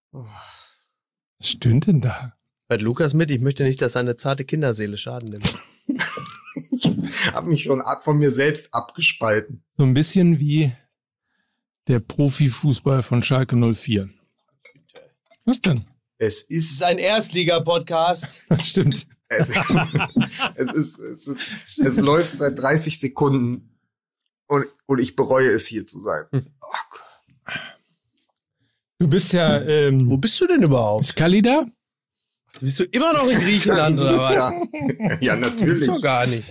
Was stimmt denn da? Bei Lukas mit, ich möchte nicht, dass seine zarte Kinderseele Schaden nimmt. Ich habe mich schon von mir selbst abgespalten. So ein bisschen wie der Profifußball von Schalke 04. Was denn? Es ist ein Erstliga-Podcast. Stimmt. Es läuft seit 30 Sekunden und ich bereue es, hier zu sein. Oh Gott. Du bist ja... Wo bist du denn überhaupt? Ist Kalli da? Bist du immer noch in Griechenland oder was? Ja, natürlich. So gar nicht.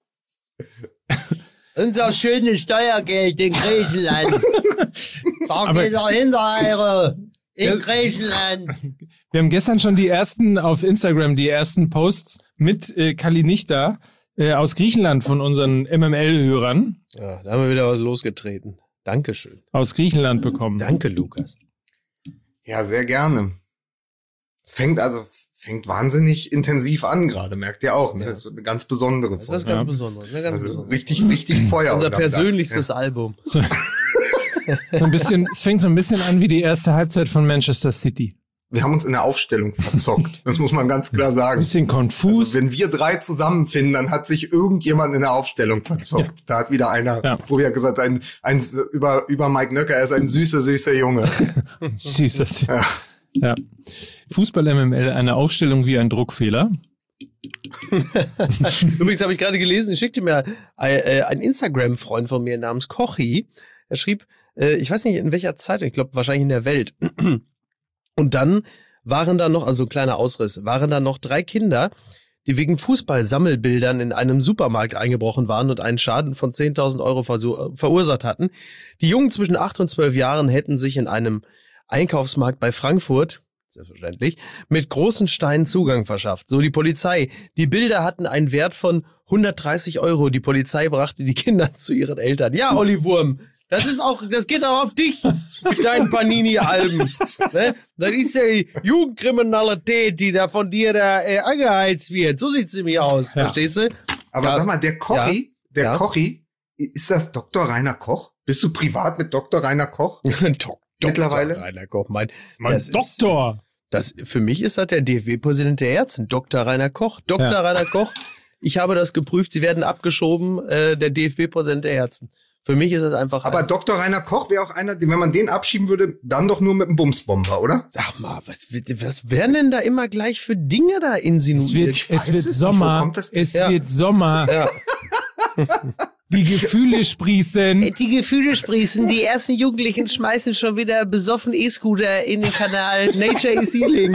Unser schönes Steuergeld in Griechenland. Da geht er hinter in Griechenland. Wir haben gestern schon die ersten auf Instagram, die ersten Posts mit Kalli nicht da aus Griechenland von unseren MML-Hörern. Ja, da haben wir wieder was losgetreten. Dankeschön. Aus Griechenland bekommen. Danke, Lukas. Ja, sehr gerne. Es fängt wahnsinnig intensiv an gerade, merkt ihr auch. Ne? Ja. Das ist eine ganz besondere Folge. Das ist ganz besonders. Eine ganz besondere. Richtig Feuer. Unser persönlichstes Album. So ein bisschen, es fängt so ein bisschen an wie die erste Halbzeit von Manchester City. Wir haben uns in der Aufstellung verzockt. Das muss man ganz klar sagen. Ein bisschen konfus. Also, wenn wir drei zusammenfinden, dann hat sich irgendjemand in der Aufstellung verzockt. Ja. Da hat wieder einer, wo wir gesagt haben, über Mike Nöcker, er ist ein süßer Junge. Süßes. Ja. Fußball-MML, eine Aufstellung wie ein Druckfehler. Übrigens habe ich gerade gelesen, schickte mir ein Instagram-Freund von mir namens Kochi. Er schrieb, ich weiß nicht in welcher Zeitung, ich glaube wahrscheinlich in der Welt. Und dann waren da noch, also kleiner Ausriss, waren da noch 3 Kinder, die wegen Fußball-Sammelbildern in einem Supermarkt eingebrochen waren und einen Schaden von 10.000 Euro verursacht hatten. Die Jungen zwischen 8 und 12 Jahren hätten sich in einem Einkaufsmarkt bei Frankfurt, selbstverständlich, mit großen Steinen Zugang verschafft. So die Polizei. Die Bilder hatten einen Wert von 130 Euro. Die Polizei brachte die Kinder zu ihren Eltern. Ja, Olli Wurm, das geht auch auf dich mit deinen Panini-Alben. Ne? Das ist ja die Jugendkriminalität, die da von dir angeheizt wird. So sieht's nämlich aus. Ja. Verstehst du? Aber sag mal, der Kochi, ist das Dr. Rainer Koch? Bist du privat mit Dr. Rainer Koch? Mittlerweile? Rainer Koch, mein Doktor. Für mich ist das der DFB-Präsident der Ärzte, Dr. Rainer Koch. Rainer Koch, ich habe das geprüft, sie werden abgeschoben, der DFB-Präsident der Ärzte. Für mich ist das einfach... Aber Dr. Rainer Koch wäre auch einer, wenn man den abschieben würde, dann doch nur mit einem Bumsbomber, oder? Sag mal, was werden denn da immer gleich für Dinge da insinuiert? Es wird Sommer. Wird Sommer. Ja. Die Gefühle sprießen. Die Gefühle sprießen. Die ersten Jugendlichen schmeißen schon wieder besoffen E-Scooter in den Kanal. Nature is healing.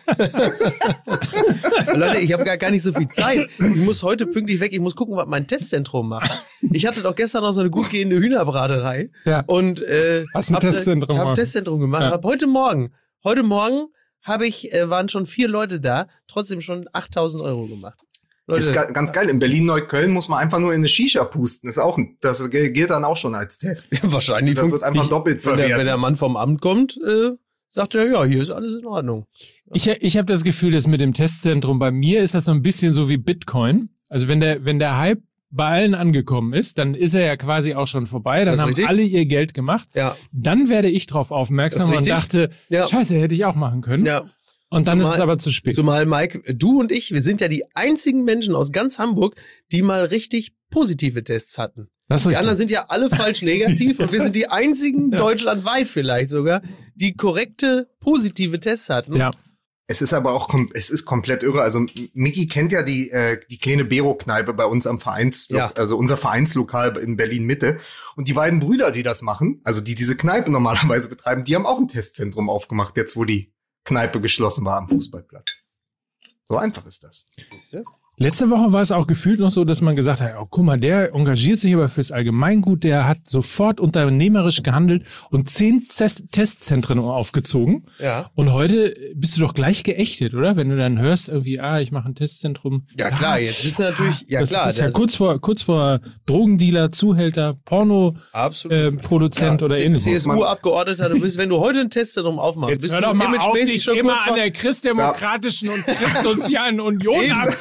Leute, ich habe gar nicht so viel Zeit. Ich muss heute pünktlich weg. Ich muss gucken, was mein Testzentrum macht. Ich hatte doch gestern noch so eine gut gehende Hühnerbraterei. Ja. Und hast ein Testzentrum gemacht. Ja. Heute Morgen waren schon 4 Leute da, trotzdem schon 8.000 Euro gemacht. Leute, ist ganz geil. In Berlin-Neukölln muss man einfach nur in eine Shisha pusten. Das gilt dann auch schon als Test. Ja, wahrscheinlich. Das wird einfach doppelt verwertet. Wenn der Mann vom Amt kommt, sagt er, ja, hier ist alles in Ordnung. Ich habe das Gefühl, dass mit dem Testzentrum, bei mir ist das so ein bisschen so wie Bitcoin. Also wenn der Hype bei allen angekommen ist, dann ist er ja quasi auch schon vorbei. Dann haben alle ihr Geld gemacht. Ja. Dann werde ich drauf aufmerksam und dachte, Scheiße, hätte ich auch machen können. Ja. Und dann ist es aber zu spät. Zumal, Mike, du und ich, wir sind ja die einzigen Menschen aus ganz Hamburg, die mal richtig positive Tests hatten. Die anderen sind ja alle falsch negativ und wir sind die einzigen deutschlandweit vielleicht sogar, die korrekte positive Tests hatten. Ja. Es ist aber auch, komplett irre. Also Miki kennt ja die kleine Bero-Kneipe bei uns am also unser Vereinslokal in Berlin-Mitte. Und die beiden Brüder, die das machen, also die diese Kneipe normalerweise betreiben, die haben auch ein Testzentrum aufgemacht, jetzt wo die Kneipe geschlossen war am Fußballplatz. So einfach ist das. Letzte Woche war es auch gefühlt noch so, dass man gesagt hat, oh, guck mal, der engagiert sich aber fürs Allgemeingut, der hat sofort unternehmerisch gehandelt und 10 Testzentren aufgezogen. Ja. Und heute bist du doch gleich geächtet, oder? Wenn du dann hörst irgendwie, ich mache ein Testzentrum. Ja klar, jetzt wissen natürlich, das ist ja kurz vor Drogendealer, Zuhälter, Porno-Produzent oder ähnliches. CSU-Abgeordneter, du bist, wenn du heute ein Testzentrum aufmachst, jetzt bist hör du doch mal auf, dich schon immer an der Christdemokratischen und Christsozialen Union abzuarbeiten.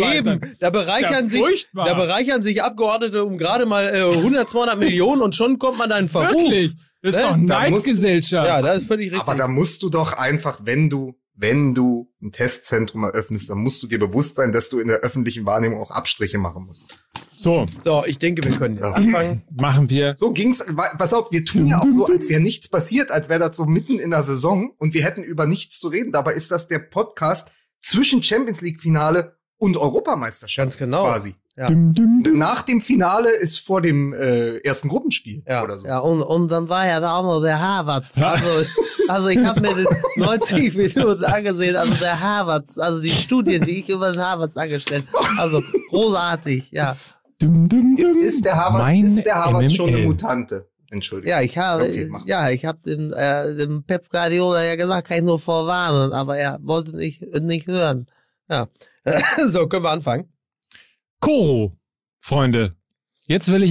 erweitern. Eben, da bereichern sich Abgeordnete um gerade mal 100, 200 Millionen und schon kommt man da in Verruf. Wirklich? Das ist doch Neidgesellschaft. Ja, das ist völlig richtig. Aber da musst du doch einfach, wenn du ein Testzentrum eröffnest, dann musst du dir bewusst sein, dass du in der öffentlichen Wahrnehmung auch Abstriche machen musst. So, ich denke, wir können jetzt anfangen. Machen wir. So ging's. Pass auf, wir tun ja auch so, als wäre nichts passiert, als wäre das so mitten in der Saison und wir hätten über nichts zu reden. Dabei ist das der Podcast zwischen Champions League Finale und Europameisterschaft. Ganz genau. Quasi. Ja. Nach dem Finale ist vor dem ersten Gruppenspiel oder so. Ja, und dann war ja da auch noch der Havertz. Also ich habe mir den 90 Minuten angesehen, also der Havertz, also die Studien, die ich über den Havertz angestellt habe, also großartig, ja. Ist der Havertz schon eine Mutante? Entschuldigung. Ja, ich habe dem Pep Guardiola ja gesagt, kann ich nur vorwarnen, aber er wollte nicht hören. Ja. So, können wir anfangen. Koro, Freunde. Jetzt will ich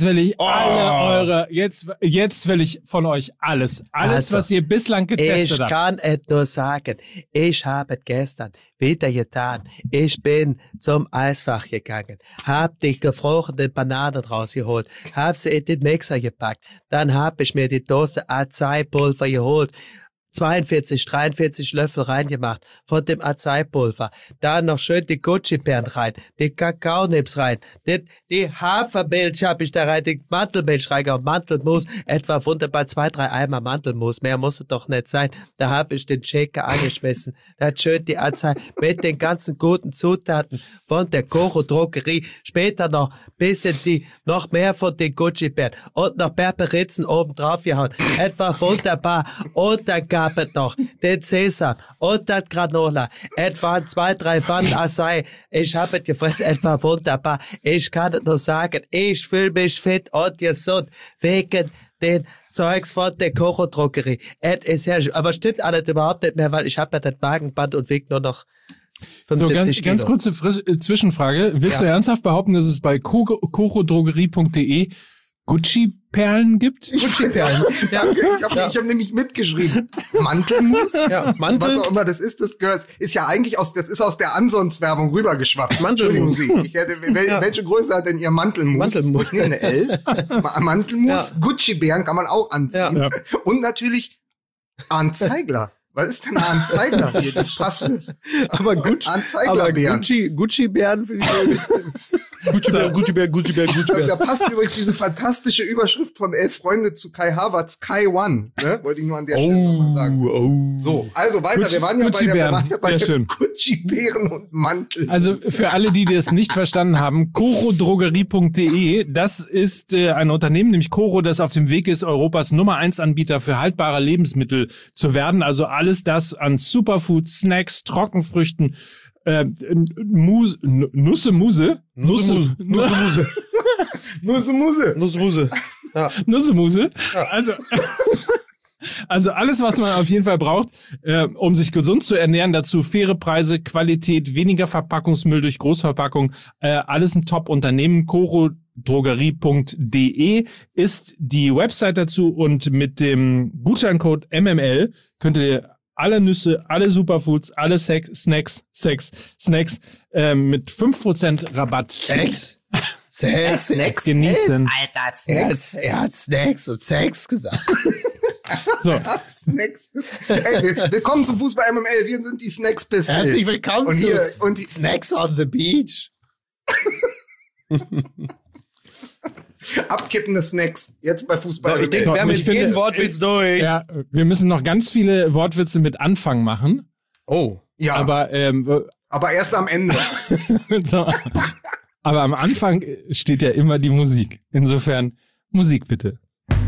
von euch alles, also, was ihr bislang getestet habt. Ich kann es nur sagen, ich habe gestern wieder getan. Ich bin zum Eisfach gegangen, hab die gefrorenen Bananen rausgeholt, hab sie in den Mixer gepackt, dann hab ich mir die Dose Azaipulver geholt, 42, 43 Löffel reingemacht von dem Azaipulver. Dann noch schön die Gucci-Beeren rein, die Kakaonips rein, die Hafermilch habe ich da rein, die Mantelmilch reingehauen, Mantelmus, etwa wunderbar 2, 3 Eimer Mantelmus, mehr muss es doch nicht sein. Da habe ich den Shaker angeschmissen, da hat schön die Azei mit den ganzen guten Zutaten von der Koro Drogerie, später noch noch mehr von den Gucci-Beeren und noch Berberitzen oben drauf gehauen, etwa wunderbar. Und dann gab es noch den Cäsar und das Granola, etwa 2, 3 Pfannen Acai. Ich habe es gefressen, etwa wunderbar. Ich kann es nur sagen, ich fühle mich fit und gesund wegen den Zeugs von der Koro Drogerie. Es ist herrlich, aber stimmt alles überhaupt nicht mehr, weil ich habe ja das Magenband und wiege nur noch 75 Kilo. Ganz kurze Zwischenfrage. Willst du ernsthaft behaupten, dass es bei korodrogerie.de Gucci-Perlen gibt? Gucci-Perlen. Ja, ich hab nämlich mitgeschrieben. Mantelmus? Ja, Mantel. Was auch immer das ist ja eigentlich aus der Ansons-Werbung rübergeschwappt. Mantelmus. Welche Größe hat denn Ihr Mantelmus? Mantelmus. Eine L. Mantelmus. Ja. Gucci-Bären kann man auch anziehen. Ja. Und natürlich Arndt Zeigler. Was ist denn Arndt Zeigler hier? Die Paste. Aber Gucci-Bären finde ich Gucci-Bären. Da passt übrigens diese fantastische Überschrift von 11 Freunde zu Kai Havertz, Kai One. Ne? Wollte ich nur an der Stelle nochmal sagen. So, also weiter. Wir waren ja bei der Gucci-Bären und Mantel. Also für alle, die das nicht verstanden haben, korodrogerie.de, das ist ein Unternehmen, nämlich Koro, das auf dem Weg ist, Europas Nummer 1 Anbieter für haltbare Lebensmittel zu werden. Also alles das an Superfood, Snacks, Trockenfrüchten, Nussmuse. Ja. Nussemuse. Ja. Also alles, was man auf jeden Fall braucht, um sich gesund zu ernähren. Dazu faire Preise, Qualität, weniger Verpackungsmüll durch Großverpackung. Alles ein Top-Unternehmen. korodrogerie.de ist die Website dazu und mit dem Gutscheincode MML könnt ihr alle Nüsse, alle Superfoods, alle Snacks mit 5% Rabatt. Snacks genießen. Alter, Snacks. Er hat Snacks und Sex gesagt. So. Snacks. Ey, willkommen zum Fußball MML. Wir sind die Snacks Pistols. Herzlich willkommen zu die Snacks on the Beach. Abkippende Snacks. Jetzt bei Fußball. So, ich denke, wir haben jetzt jeden Wortwitz durch. Ja, wir müssen noch ganz viele Wortwitze mit Anfang machen. Oh. Ja. Aber erst am Ende. So. Aber am Anfang steht ja immer die Musik. Insofern, Musik bitte.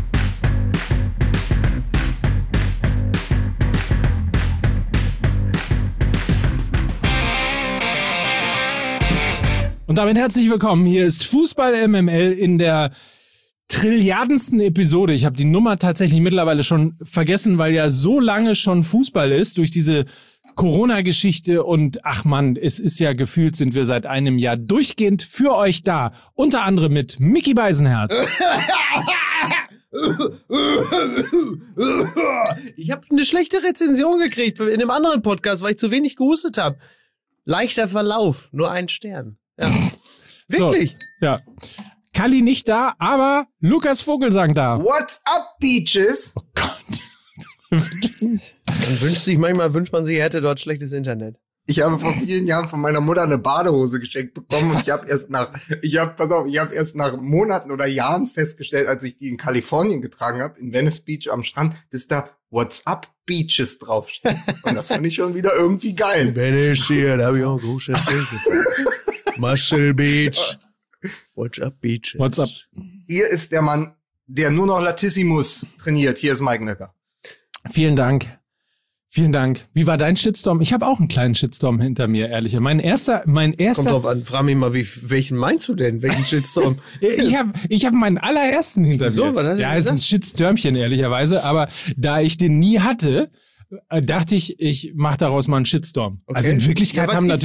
Und damit herzlich willkommen. Hier ist Fußball MML in der trilliardensten Episode. Ich habe die Nummer tatsächlich mittlerweile schon vergessen, weil ja so lange schon Fußball ist durch diese Corona-Geschichte. Und ach Mann, es ist ja gefühlt, sind wir seit einem Jahr durchgehend für euch da. Unter anderem mit Micky Beisenherz. Ich habe eine schlechte Rezension gekriegt in einem anderen Podcast, weil ich zu wenig gehustet habe. Leichter Verlauf, nur 1 Stern. Ja. Wirklich? So, ja. Kalli nicht da, aber Lukas Vogelsang da. What's up, Beaches? Oh Gott. Man wünscht man sich, er hätte dort schlechtes Internet. Ich habe vor vielen Jahren von meiner Mutter eine Badehose geschenkt bekommen und ich habe erst nach Monaten oder Jahren festgestellt, als ich die in Kalifornien getragen habe, in Venice Beach am Strand, dass da What's up, Beaches draufsteht. Und das fand ich schon wieder irgendwie geil. Venice hier, da habe ich auch einen großen Muscle Beach. What's up, Beaches? What's up? Hier ist der Mann, der nur noch Latissimus trainiert. Hier ist Mike Nöcker. Vielen Dank. Vielen Dank. Wie war dein Shitstorm? Ich habe auch einen kleinen Shitstorm hinter mir, ehrlich. Mein erster. Kommt drauf an, frag mich mal, welchen meinst du denn? Welchen Shitstorm? Ich hab meinen allerersten hinter mir. So, was hast du ist ein Shitstürmchen, ehrlicherweise. Aber da ich den nie hatte, dachte ich mache daraus mal einen Shitstorm. Okay. Also in Wirklichkeit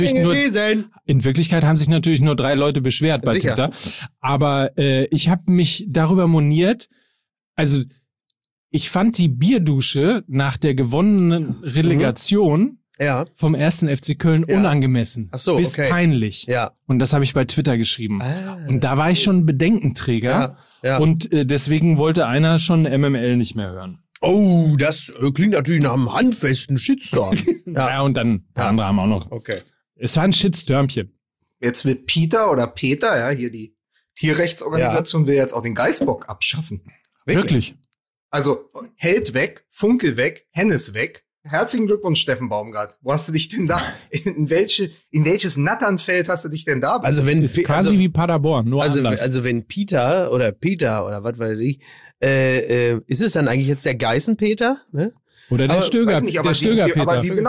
haben sich natürlich nur 3 Leute beschwert bei Twitter. Aber ich habe mich darüber moniert, also ich fand die Bierdusche nach der gewonnenen Relegation vom 1. FC Köln unangemessen. Ach so, bis peinlich. Ja. Und das habe ich bei Twitter geschrieben. Und da war ich schon Bedenkenträger. Ja. Und deswegen wollte einer schon MML nicht mehr hören. Oh, das klingt natürlich nach einem handfesten Shitstorm. Ja, und dann ein paar andere haben auch noch. Okay. Es war ein Shitstürmchen. Jetzt will Peter, hier die Tierrechtsorganisation, will jetzt auch den Geißbock abschaffen. Wirklich? Also, Held weg, Funkel weg, Hennes weg. Herzlichen Glückwunsch, Steffen Baumgart. Wo hast du dich denn da, in welches Natternfeld hast du dich denn da? Also wenn, ist quasi wie Paderborn, nur anders. Also wenn Peter oder was weiß ich, ist es dann eigentlich jetzt der Geißen-Peter, ne? Oder der Stöger, der Stöger-Peter. Genau,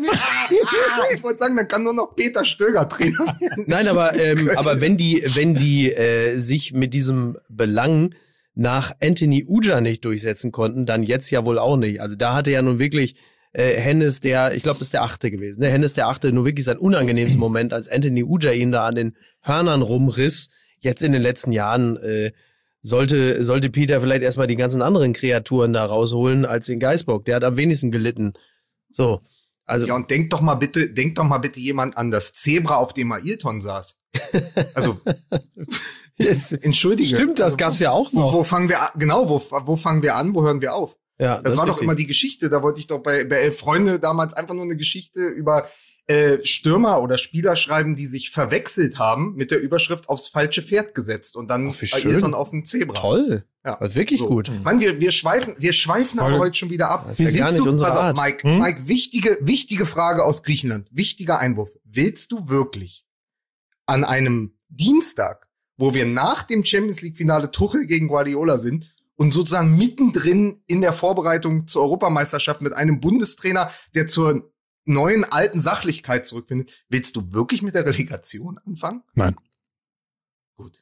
ich wollte sagen, dann kann nur noch Peter Stöger Trainer werden. Nein, aber wenn die sich mit diesem Belang nach Anthony Uja nicht durchsetzen konnten, dann jetzt ja wohl auch nicht. Also da hatte ja nun wirklich Hennes, ich glaube, das ist der 8. gewesen. Ne? Hennes der 8. nur wirklich sein unangenehmsten Moment, als Anthony Uja ihn da an den Hörnern rumriss. Jetzt in den letzten Jahren sollte Peter vielleicht erstmal die ganzen anderen Kreaturen da rausholen als den Geißbock. Der hat am wenigsten gelitten. So. Also. Ja, und denk doch mal bitte jemand an das Zebra, auf dem Ailton saß. Also. Entschuldige. Stimmt, das gab's ja auch noch. Wo fangen wir an, wo hören wir auf? Ja, das war doch immer die Geschichte, da wollte ich doch bei 11 Freunde damals einfach nur eine Geschichte über Stürmer oder Spieler schreiben, die sich verwechselt haben, mit der Überschrift aufs falsche Pferd gesetzt und dann Ailton auf dem Zebra. Toll. Ja, das ist wirklich so. Gut. Mann, wir schweifen aber heute schon wieder ab. Das ist ja gar nicht unsere Art. Mike, wichtige Frage aus Griechenland. Wichtiger Einwurf. Willst du wirklich an einem Dienstag, wo wir nach dem Champions-League-Finale Tuchel gegen Guardiola sind und sozusagen mittendrin in der Vorbereitung zur Europameisterschaft mit einem Bundestrainer, der zur neuen alten Sachlichkeit zurückfindet, willst du wirklich mit der Relegation anfangen? Nein. Gut.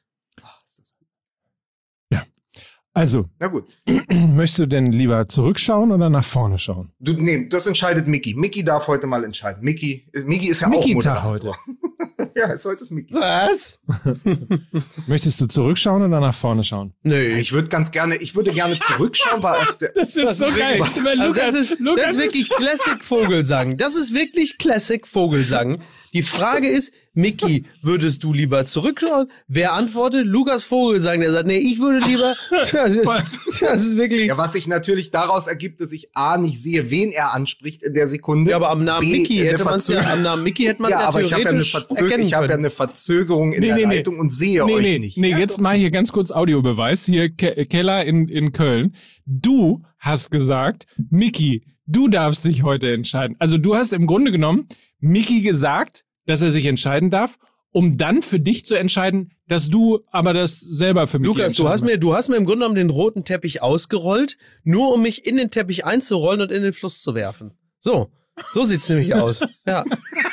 Ja. Also, na gut. Möchtest du denn lieber zurückschauen oder nach vorne schauen? Das entscheidet Micky. Micky darf heute mal entscheiden. Micky ist ja auch Moderator. Heute. Ja, heute ist Micky. Was? Möchtest du zurückschauen oder nach vorne schauen? Nö. Ich würde gerne zurückschauen, weil aus der. Das ist so geil. Das ist wirklich Classic Vogelsang. Das ist wirklich Classic Vogelsang. Die Frage ist, Micky, würdest du lieber zurückschauen? Wer antwortet? Lukas Vogelsang, der sagt, nee, ich würde lieber. Das ist wirklich. Ja, was sich natürlich daraus ergibt, dass ich A, nicht sehe, wen er anspricht in der Sekunde. Ja, aber am Namen Micky hätte man es ja theoretisch ich habe ja eine Verzögerung in der Leitung und sehe euch nicht. Nee, jetzt mal hier ganz kurz Audiobeweis. Hier Keller in Köln. Du hast gesagt, Micky, du darfst dich heute entscheiden. Also du hast im Grunde genommen Micky gesagt, dass er sich entscheiden darf, um dann für dich zu entscheiden, dass du aber das selber für mich Lukas, du hast mir im Grunde genommen den roten Teppich ausgerollt, nur um mich in den Teppich einzurollen und in den Fluss zu werfen. So sieht's nämlich aus. Ja.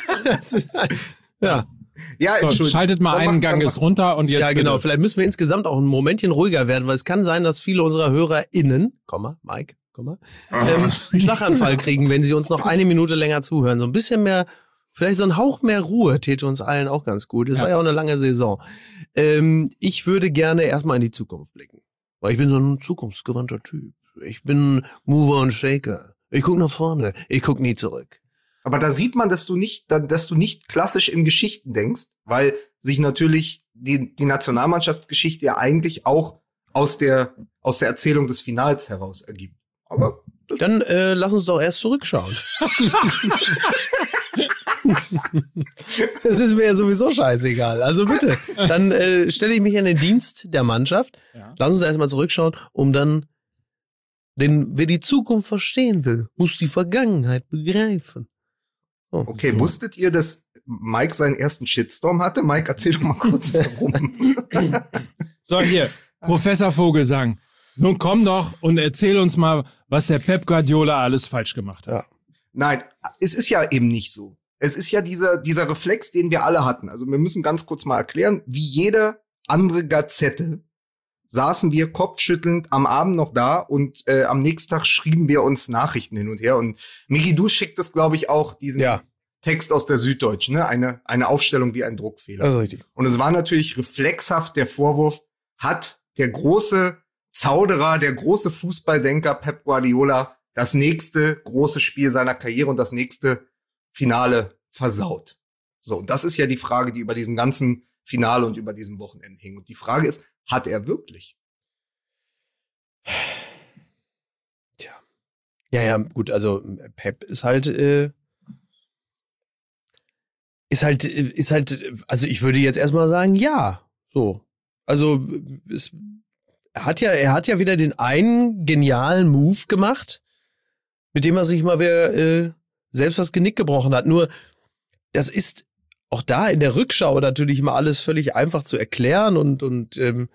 Ja. Ja, so, schaltet mal einen Gang runter und jetzt. Ja, genau. Vielleicht müssen wir insgesamt auch ein Momentchen ruhiger werden, weil es kann sein, dass viele unserer HörerInnen, Mike, einen Schlaganfall kriegen, wenn sie uns noch eine Minute länger zuhören. So ein bisschen mehr, vielleicht so ein Hauch mehr Ruhe täte uns allen auch ganz gut. Das war ja auch eine lange Saison. Ich würde gerne erstmal in die Zukunft blicken. Weil ich bin so ein zukunftsgewandter Typ. Ich bin Mover und Shaker. Ich gucke nach vorne. Ich gucke nie zurück. Aber da sieht man, dass du nicht klassisch in Geschichten denkst, weil sich natürlich die Nationalmannschaftsgeschichte ja eigentlich auch aus der Erzählung des Finals heraus ergibt. Aber dann lass uns doch erst zurückschauen. Das ist mir ja sowieso scheißegal. Also bitte, dann stelle ich mich in den Dienst der Mannschaft. Ja. Lass uns erstmal zurückschauen, denn wer die Zukunft verstehen will, muss die Vergangenheit begreifen. Oh, okay, so. Wusstet ihr, dass Mike seinen ersten Shitstorm hatte? Mike, erzähl doch mal kurz, warum. So, hier, Professor Vogelsang. Nun komm doch und erzähl uns mal, was der Pep Guardiola alles falsch gemacht hat. Ja. Nein, es ist ja eben nicht so. Es ist ja dieser Reflex, den wir alle hatten. Also wir müssen ganz kurz mal erklären, wie jede andere Gazette saßen wir kopfschüttelnd am Abend noch da und am nächsten Tag schrieben wir uns Nachrichten hin und her. Und Miki, du schicktest, glaube ich, auch diesen Text aus der Süddeutschen, ne? Eine Aufstellung wie ein Druckfehler. Das ist richtig. Und es war natürlich reflexhaft der Vorwurf, hat der große Zauderer, der große Fußballdenker Pep Guardiola das nächste große Spiel seiner Karriere und das nächste Finale versaut. So, und das ist ja die Frage, die über diesem ganzen Finale und über diesem Wochenende hing. Und die Frage ist, hat er wirklich? Tja. Ja, gut, also Pep ist halt, also ich würde jetzt erstmal sagen, ja. So. Also er hat ja wieder den einen genialen Move gemacht, mit dem er sich mal wieder selbst das Genick gebrochen hat. Nur, das ist auch da in der Rückschau natürlich mal alles völlig einfach zu erklären und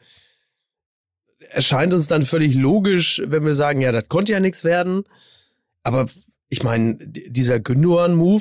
erscheint uns dann völlig logisch, wenn wir sagen, ja, das konnte ja nichts werden. Aber ich meine, dieser Gündogan-Move,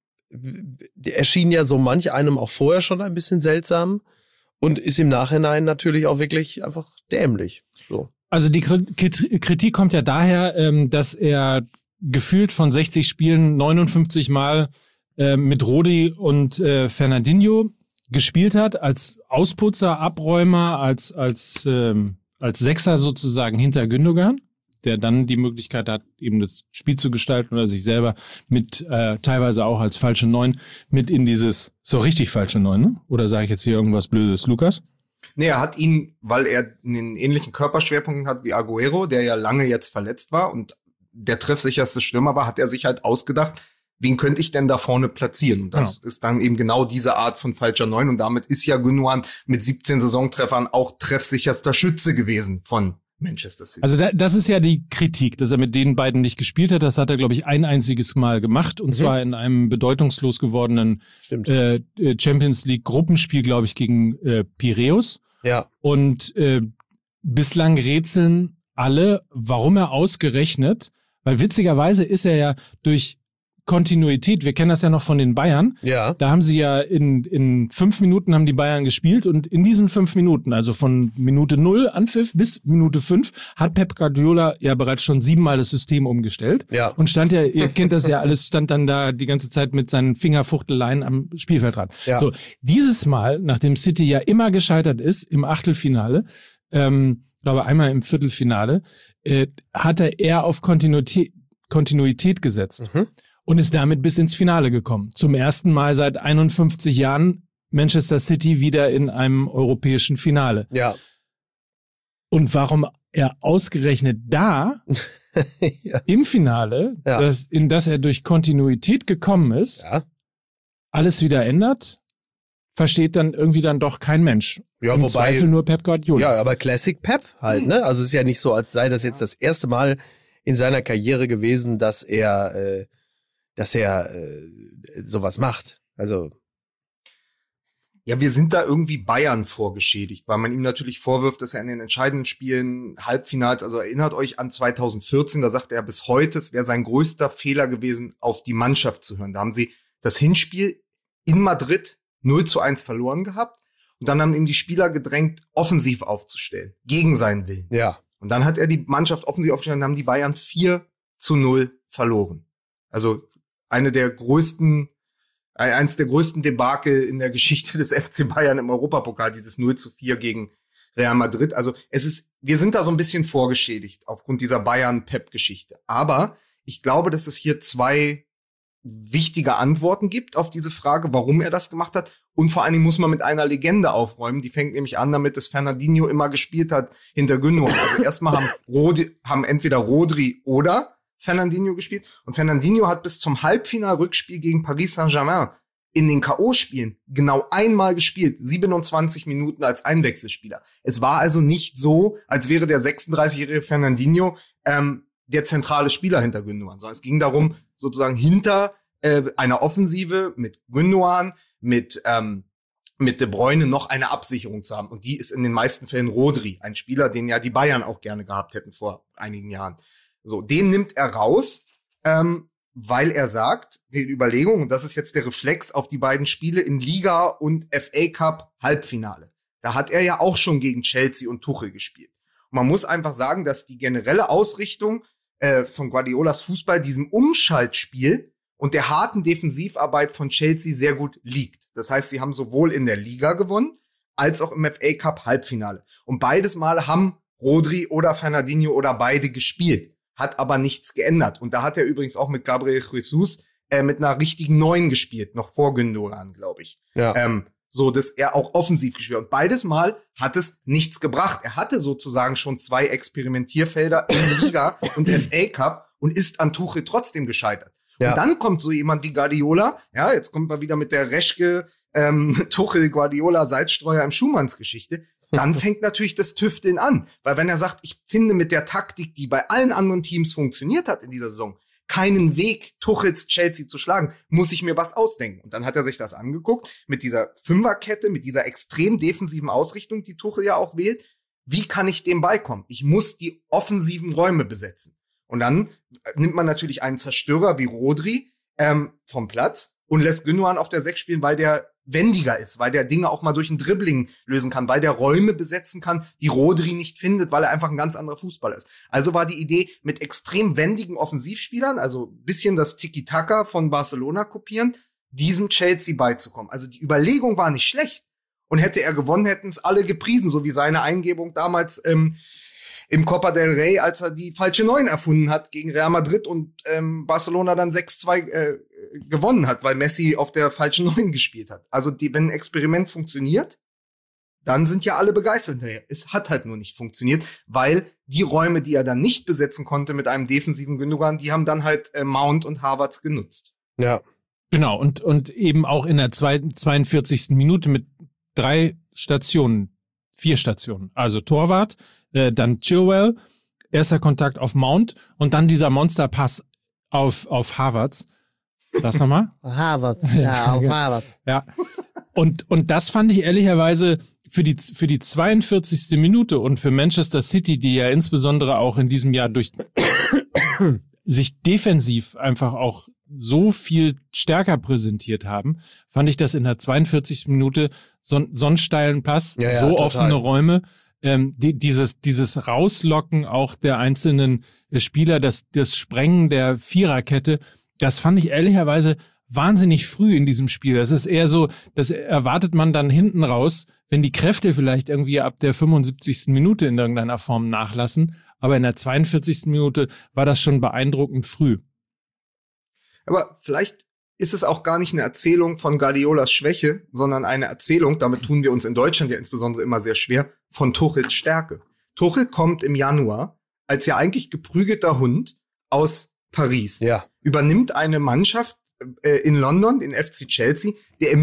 der erschien ja so manch einem auch vorher schon ein bisschen seltsam und ist im Nachhinein natürlich auch wirklich einfach dämlich. So. Also die Kritik kommt ja daher, dass er gefühlt von 60 Spielen 59 Mal mit Rodi und Fernandinho gespielt hat, als Ausputzer, Abräumer, als Sechser sozusagen hinter Gündogan, der dann die Möglichkeit hat, eben das Spiel zu gestalten oder sich selber mit teilweise auch als falsche Neun mit in dieses, so richtig falsche Neun, ne? Oder sage ich jetzt hier irgendwas Blödes, Lukas? Nee, er hat ihn, weil er einen ähnlichen Körperschwerpunkt hat wie Agüero, der ja lange jetzt verletzt war und der treffsicherste Stürmer war, hat er sich halt ausgedacht, wen könnte ich denn da vorne platzieren? Und das ist dann eben genau diese Art von falscher Neun. Und damit ist ja Gündogan mit 17 Saisontreffern auch treffsicherster Schütze gewesen von Manchester City. Also das ist ja die Kritik, dass er mit den beiden nicht gespielt hat. Das hat er, glaube ich, ein einziges Mal gemacht. Und zwar in einem bedeutungslos gewordenen Champions League Gruppenspiel, glaube ich, gegen Piräus. Ja. Und bislang rätseln alle, warum er ausgerechnet, weil witzigerweise ist er ja durch Kontinuität, wir kennen das ja noch von den Bayern, da haben sie ja in 5 Minuten haben die Bayern gespielt und in diesen 5 Minuten, also von Minute 0 Anpfiff bis Minute 5, hat Pep Guardiola ja bereits schon 7-mal das System umgestellt und stand ja, ihr kennt das ja alles, stand dann da die ganze Zeit mit seinen Fingerfuchteleien am Spielfeldrand. Ja. So, dieses Mal, nachdem City ja immer gescheitert ist im Achtelfinale, glaube einmal im Viertelfinale, hat er eher auf Kontinuität gesetzt. Und ist damit bis ins Finale gekommen. Zum ersten Mal seit 51 Jahren Manchester City wieder in einem europäischen Finale. Ja. Und warum er ausgerechnet da im Finale, in das er durch Kontinuität gekommen ist, alles wieder ändert, versteht dann irgendwie dann doch kein Mensch. Ja, im Zweifel nur Pep Guardiola. Ja, aber Classic Pep halt, ne? Also es ist ja nicht so, als sei das jetzt das erste Mal in seiner Karriere gewesen, dass er sowas macht. Also ja, wir sind da irgendwie Bayern vorgeschädigt, weil man ihm natürlich vorwirft, dass er in den entscheidenden Spielen, Halbfinals, also erinnert euch an 2014, da sagte er bis heute, es wäre sein größter Fehler gewesen, auf die Mannschaft zu hören. Da haben sie das Hinspiel in Madrid 0:1 verloren gehabt und dann haben ihm die Spieler gedrängt, offensiv aufzustellen, gegen seinen Willen. Ja. Und dann hat er die Mannschaft offensiv aufgestellt und haben die Bayern 4:0 verloren. Also eins der größten Debakel in der Geschichte des FC Bayern im Europapokal, dieses 0:4 gegen Real Madrid. Also wir sind da so ein bisschen vorgeschädigt aufgrund dieser Bayern-Pep-Geschichte. Aber ich glaube, dass es hier zwei wichtige Antworten gibt auf diese Frage, warum er das gemacht hat. Und vor allen Dingen muss man mit einer Legende aufräumen. Die fängt nämlich an, damit es Fernandinho immer gespielt hat hinter Gündogan. Also erstmal haben entweder Rodri oder Fernandinho gespielt. Und Fernandinho hat bis zum Halbfinal-Rückspiel gegen Paris Saint-Germain in den K.O.-Spielen genau einmal gespielt, 27 Minuten als Einwechselspieler. Es war also nicht so, als wäre der 36-jährige Fernandinho der zentrale Spieler hinter Gündogan, sondern es ging darum, sozusagen hinter einer Offensive mit Gündogan, mit De Bruyne noch eine Absicherung zu haben. Und die ist in den meisten Fällen Rodri, ein Spieler, den ja die Bayern auch gerne gehabt hätten vor einigen Jahren. So, den nimmt er raus, weil er sagt, die Überlegung, und das ist jetzt der Reflex auf die beiden Spiele in Liga und FA Cup Halbfinale. Da hat er ja auch schon gegen Chelsea und Tuchel gespielt. Und man muss einfach sagen, dass die generelle Ausrichtung von Guardiolas Fußball diesem Umschaltspiel und der harten Defensivarbeit von Chelsea sehr gut liegt. Das heißt, sie haben sowohl in der Liga gewonnen, als auch im FA Cup Halbfinale. Und beides Mal haben Rodri oder Fernandinho oder beide gespielt. Hat aber nichts geändert. Und da hat er übrigens auch mit Gabriel Jesus mit einer richtigen 9 gespielt, noch vor Gündogan, glaube ich. Ja. So, dass er auch offensiv gespielt hat. Und beides Mal hat es nichts gebracht. Er hatte sozusagen schon 2 Experimentierfelder in Liga und FA Cup und ist an Tuchel trotzdem gescheitert. Ja. Und dann kommt so jemand wie Guardiola, ja, jetzt kommt man wieder mit der Reschke, Tuchel, Guardiola, Salzstreuer im Schumanns-Geschichte. Dann fängt natürlich das Tüfteln an. Weil wenn er sagt, ich finde mit der Taktik, die bei allen anderen Teams funktioniert hat in dieser Saison, keinen Weg, Tuchels Chelsea zu schlagen, muss ich mir was ausdenken. Und dann hat er sich das angeguckt, mit dieser Fünferkette, mit dieser extrem defensiven Ausrichtung, die Tuchel ja auch wählt. Wie kann ich dem beikommen? Ich muss die offensiven Räume besetzen. Und dann nimmt man natürlich einen Zerstörer wie Rodri vom Platz und lässt Gündogan auf der 6 spielen, weil der wendiger ist, weil der Dinge auch mal durch ein Dribbling lösen kann, weil der Räume besetzen kann, die Rodri nicht findet, weil er einfach ein ganz anderer Fußballer ist. Also war die Idee, mit extrem wendigen Offensivspielern, also ein bisschen das Tiki-Taka von Barcelona kopieren, diesem Chelsea beizukommen. Also die Überlegung war nicht schlecht. Und hätte er gewonnen, hätten es alle gepriesen, so wie seine Eingebung damals im Copa del Rey, als er die falsche 9 erfunden hat gegen Real Madrid und Barcelona dann 6-2 gewonnen hat, weil Messi auf der falschen 9 gespielt hat. Also wenn ein Experiment funktioniert, dann sind ja alle begeistert hinterher. Es hat halt nur nicht funktioniert, weil die Räume, die er dann nicht besetzen konnte mit einem defensiven Gündogan, die haben dann halt Mount und Havertz genutzt. Ja. Genau, und eben auch in der 42. Minute mit 4 Stationen. Also Torwart, dann Chilwell, erster Kontakt auf Mount und dann dieser Monsterpass auf Havertz. Sag's nochmal? Havertz, ja, auf Havertz. Ja. Und das fand ich ehrlicherweise für die 42. Minute und für Manchester City, die ja insbesondere auch in diesem Jahr durch sich defensiv einfach auch so viel stärker präsentiert haben, fand ich das in der 42. Minute so einen steilen Pass, so total. Offene Räume, dieses Rauslocken auch der einzelnen Spieler, das Sprengen der Viererkette, das fand ich ehrlicherweise wahnsinnig früh in diesem Spiel. Das ist eher so, das erwartet man dann hinten raus, wenn die Kräfte vielleicht irgendwie ab der 75. Minute in irgendeiner Form nachlassen. Aber in der 42. Minute war das schon beeindruckend früh. Aber vielleicht ist es auch gar nicht eine Erzählung von Guardiolas Schwäche, sondern eine Erzählung, damit tun wir uns in Deutschland ja insbesondere immer sehr schwer, von Tuchels Stärke. Tuchel kommt im Januar als ja eigentlich geprügelter Hund aus Paris. Ja. Übernimmt eine Mannschaft in London, den FC Chelsea,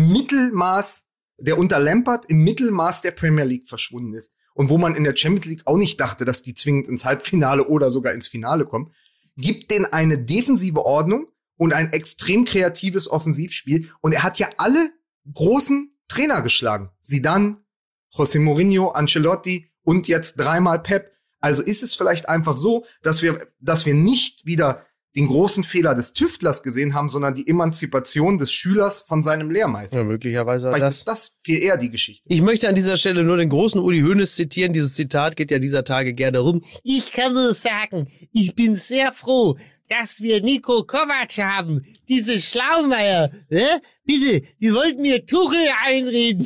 der unter Lampard im Mittelmaß der Premier League verschwunden ist. Und wo man in der Champions League auch nicht dachte, dass die zwingend ins Halbfinale oder sogar ins Finale kommen, gibt denen eine defensive Ordnung und ein extrem kreatives Offensivspiel. Und er hat ja alle großen Trainer geschlagen. Zidane, José Mourinho, Ancelotti und jetzt 3-mal Pep. Also ist es vielleicht einfach so, dass wir nicht wieder den großen Fehler des Tüftlers gesehen haben, sondern die Emanzipation des Schülers von seinem Lehrmeister. Ja, möglicherweise vielleicht ist das viel eher die Geschichte. Ich möchte an dieser Stelle nur den großen Uli Hoeneß zitieren. Dieses Zitat geht ja dieser Tage gerne rum. Ich kann nur sagen, ich bin sehr froh, dass wir Niko Kovac haben. Diese Schlaumeier. Bitte, die wollten mir Tuchel einreden.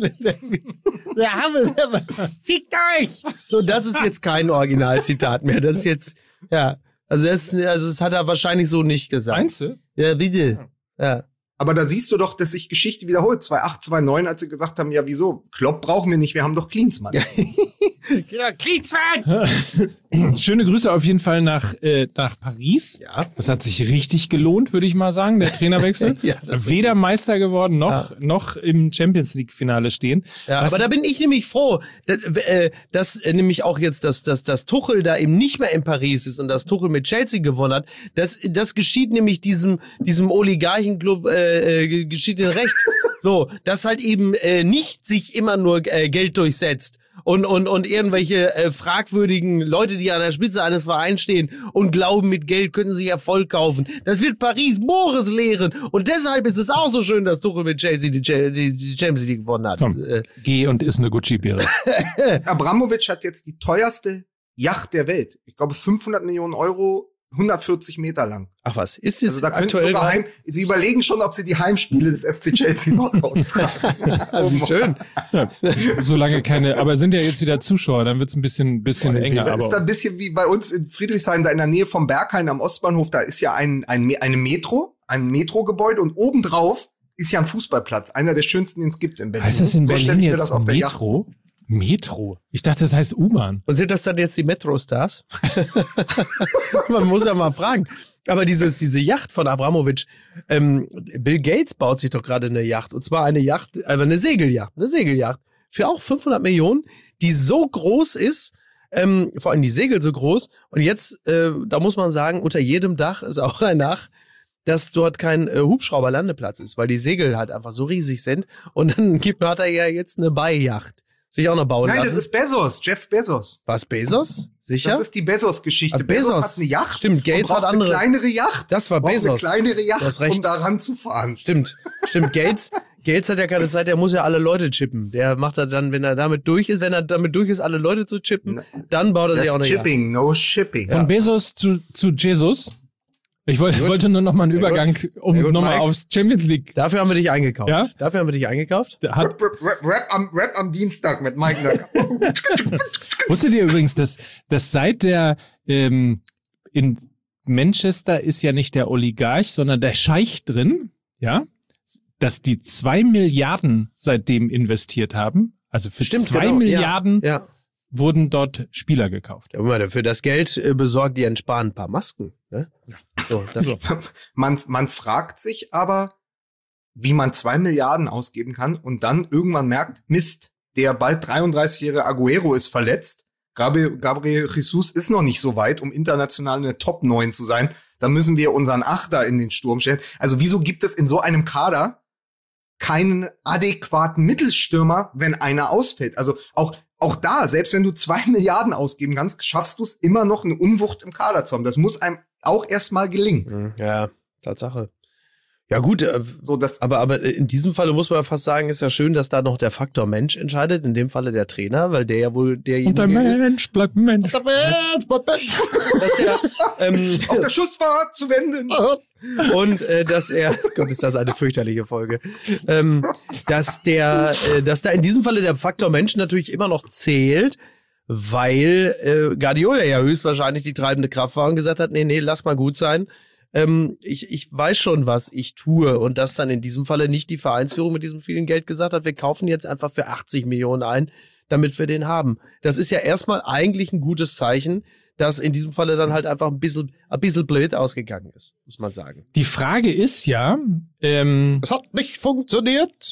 Da haben wir es aber. Fickt euch! So, das ist jetzt kein Originalzitat mehr. Das ist jetzt, ja. Also das hat er wahrscheinlich so nicht gesagt. Meinst du? Ja, bitte. Ja. Aber da siehst du doch, dass sich Geschichte wiederholt. 2008, 2009, als sie gesagt haben, ja wieso? Klopp brauchen wir nicht, wir haben doch Klinsmann. Genau, Klinsmann! Schöne Grüße auf jeden Fall nach Paris. Ja. Das hat sich richtig gelohnt, würde ich mal sagen, der Trainerwechsel. Ja, Weder Meister geworden, noch im Champions-League-Finale stehen. Ja, aber da bin ich nämlich froh, dass nämlich auch jetzt, dass Tuchel da eben nicht mehr in Paris ist und dass Tuchel mit Chelsea gewonnen hat. Das geschieht nämlich diesem Oligarchenclub geschieht den Recht. So, dass halt eben nicht sich immer nur Geld durchsetzt. Und irgendwelche fragwürdigen Leute, die an der Spitze eines Vereins stehen und glauben, mit Geld können sie Erfolg kaufen. Das wird Paris Moores lehren. Und deshalb ist es auch so schön, dass Tuchel mit Chelsea die Champions League gewonnen hat. Komm, geh und iss eine Gucci-Beere. Abramovic hat jetzt die teuerste Yacht der Welt. Ich glaube 500 Millionen Euro, 140 Meter lang. Ach was, ist es also da aktuell sogar sie überlegen schon, ob sie die Heimspiele des FC Chelsea noch austragen. Schön. Ja, solange aber sind ja jetzt wieder Zuschauer, dann wird's ein bisschen enger. Das ist da ein bisschen wie bei uns in Friedrichshain, da in der Nähe vom Berghain am Ostbahnhof, da ist ja eine Metrogebäude und obendrauf ist ja ein Fußballplatz, einer der schönsten, den es gibt in Berlin. Heißt das in Berlin jetzt Metro? Metro? Ich dachte, das heißt U-Bahn. Und sind das dann jetzt die Metro-Stars? Man muss ja mal fragen. Aber diese Yacht von Abramovic, Bill Gates baut sich doch gerade eine Yacht. Und zwar eine Segelyacht. Für auch 500 Millionen, die so groß ist, vor allem die Segel so groß. Und jetzt, da muss man sagen, unter jedem Dach ist auch ein Dach, dass dort kein Hubschrauberlandeplatz ist, weil die Segel halt einfach so riesig sind. Und dann hat er ja jetzt eine Beiyacht sich auch noch bauen lassen. Nein, das ist Bezos, Jeff Bezos. Was, Bezos? Sicher? Das ist die Bezos-Geschichte. Bezos hat eine Yacht. Stimmt, Gates hat andere. Eine kleinere Yacht. Das war Bezos. Eine kleinere Yacht, um da ranzufahren. Stimmt. Gates hat ja keine Zeit, der muss ja alle Leute chippen. Der macht dann, wenn er damit durch ist, alle Leute zu chippen, dann baut er sich auch eine Chipping, Yacht. No shipping. Von Bezos zu Jesus. Ich wollte nur noch mal einen Übergang, nochmal aufs Champions League. Dafür haben wir dich eingekauft. Ja? Dafür haben wir dich eingekauft. Rap am Dienstag mit Mike Nöcker. Wusstet ihr übrigens, dass seit der in Manchester ist ja nicht der Oligarch, sondern der Scheich drin, ja, dass die 2 Milliarden seitdem investiert haben. Also für 2 Milliarden wurden dort Spieler gekauft. Ja, für das Geld besorgt die entsparen ein paar Masken. Ne? Ja. So. Man fragt sich aber, wie man 2 Milliarden ausgeben kann und dann irgendwann merkt, Mist, der bald 33-jährige Aguero ist verletzt. Gabriel Jesus ist noch nicht so weit, um international in der Top 9 zu sein. Da müssen wir unseren Achter in den Sturm stellen. Also wieso gibt es in so einem Kader keinen adäquaten Mittelstürmer, wenn einer ausfällt? Also auch da, selbst wenn du 2 Milliarden ausgeben kannst, schaffst du es immer noch, eine Unwucht im Kader zu haben. Das muss einem auch erstmal gelingen. Ja, Tatsache. Ja gut, aber in diesem Falle muss man ja fast sagen, ist ja schön, dass da noch der Faktor Mensch entscheidet, in dem Falle der Trainer, weil der ja wohl derjenige ist. Und der Mensch bleibt Mensch. Und der Mensch bleibt Mensch. Dass der, auf der Schussfahrt zu wenden. Und dass er, Gott, ist das eine fürchterliche Folge, dass da in diesem Falle der Faktor Mensch natürlich immer noch zählt, weil Guardiola ja höchstwahrscheinlich die treibende Kraft war und gesagt hat, nee, lass mal gut sein. Ich weiß schon, was ich tue, und dass dann in diesem Falle nicht die Vereinsführung mit diesem vielen Geld gesagt hat, wir kaufen jetzt einfach für 80 Millionen ein, damit wir den haben. Das ist ja erstmal eigentlich ein gutes Zeichen, dass in diesem Falle dann halt einfach ein bisschen blöd ausgegangen ist, muss man sagen. Die Frage ist ja, es hat nicht funktioniert.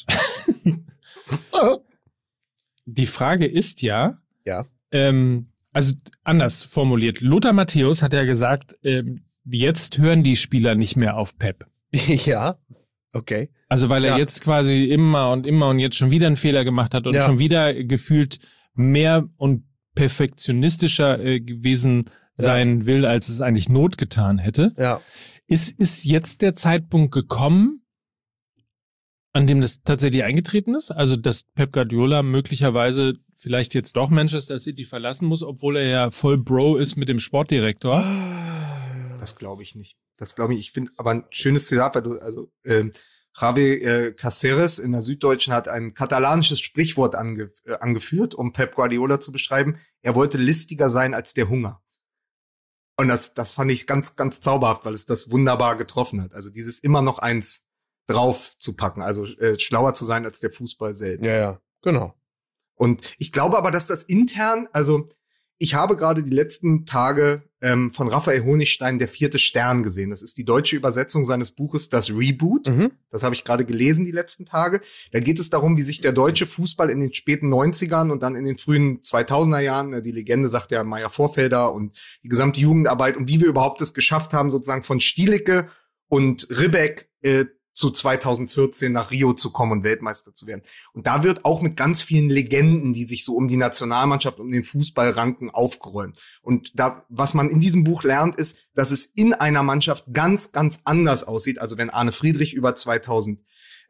Die Frage ist ja, ja. Also anders formuliert, Lothar Matthäus hat ja gesagt, jetzt hören die Spieler nicht mehr auf Pep. Ja, okay. Also weil er jetzt quasi immer und jetzt schon wieder einen Fehler gemacht hat und schon wieder gefühlt mehr und perfektionistischer gewesen sein will, als es eigentlich Not getan hätte. Ja. Ist jetzt der Zeitpunkt gekommen, an dem das tatsächlich eingetreten ist? Also dass Pep Guardiola möglicherweise vielleicht jetzt doch Manchester City verlassen muss, obwohl er ja voll Bro ist mit dem Sportdirektor? Das glaube ich nicht. Ich finde aber ein schönes Zitat, weil Javi Caceres in der Süddeutschen hat ein katalanisches Sprichwort angeführt, um Pep Guardiola zu beschreiben. Er wollte listiger sein als der Hunger. Und das fand ich ganz, ganz zauberhaft, weil es das wunderbar getroffen hat. Also dieses immer noch eins drauf zu packen, also schlauer zu sein als der Fußball selbst. Ja, genau. Und ich glaube aber, dass das intern, also ich habe gerade die letzten Tage von Raphael Honigstein Der 4. Stern gesehen. Das ist die deutsche Übersetzung seines Buches Das Reboot. Das habe ich gerade gelesen die letzten Tage. Da geht es darum, wie sich der deutsche Fußball in den späten 90ern und dann in den frühen 2000er Jahren, die Legende sagt ja Meier Vorfelder und die gesamte Jugendarbeit und wie wir überhaupt es geschafft haben, sozusagen von Stielicke und Ribbeck zu 2014 nach Rio zu kommen und Weltmeister zu werden. Und da wird auch mit ganz vielen Legenden, die sich so um die Nationalmannschaft, um den Fußball ranken, aufgeräumt. Und da, was man in diesem Buch lernt, ist, dass es in einer Mannschaft ganz, ganz anders aussieht. Also wenn Arne Friedrich über 2010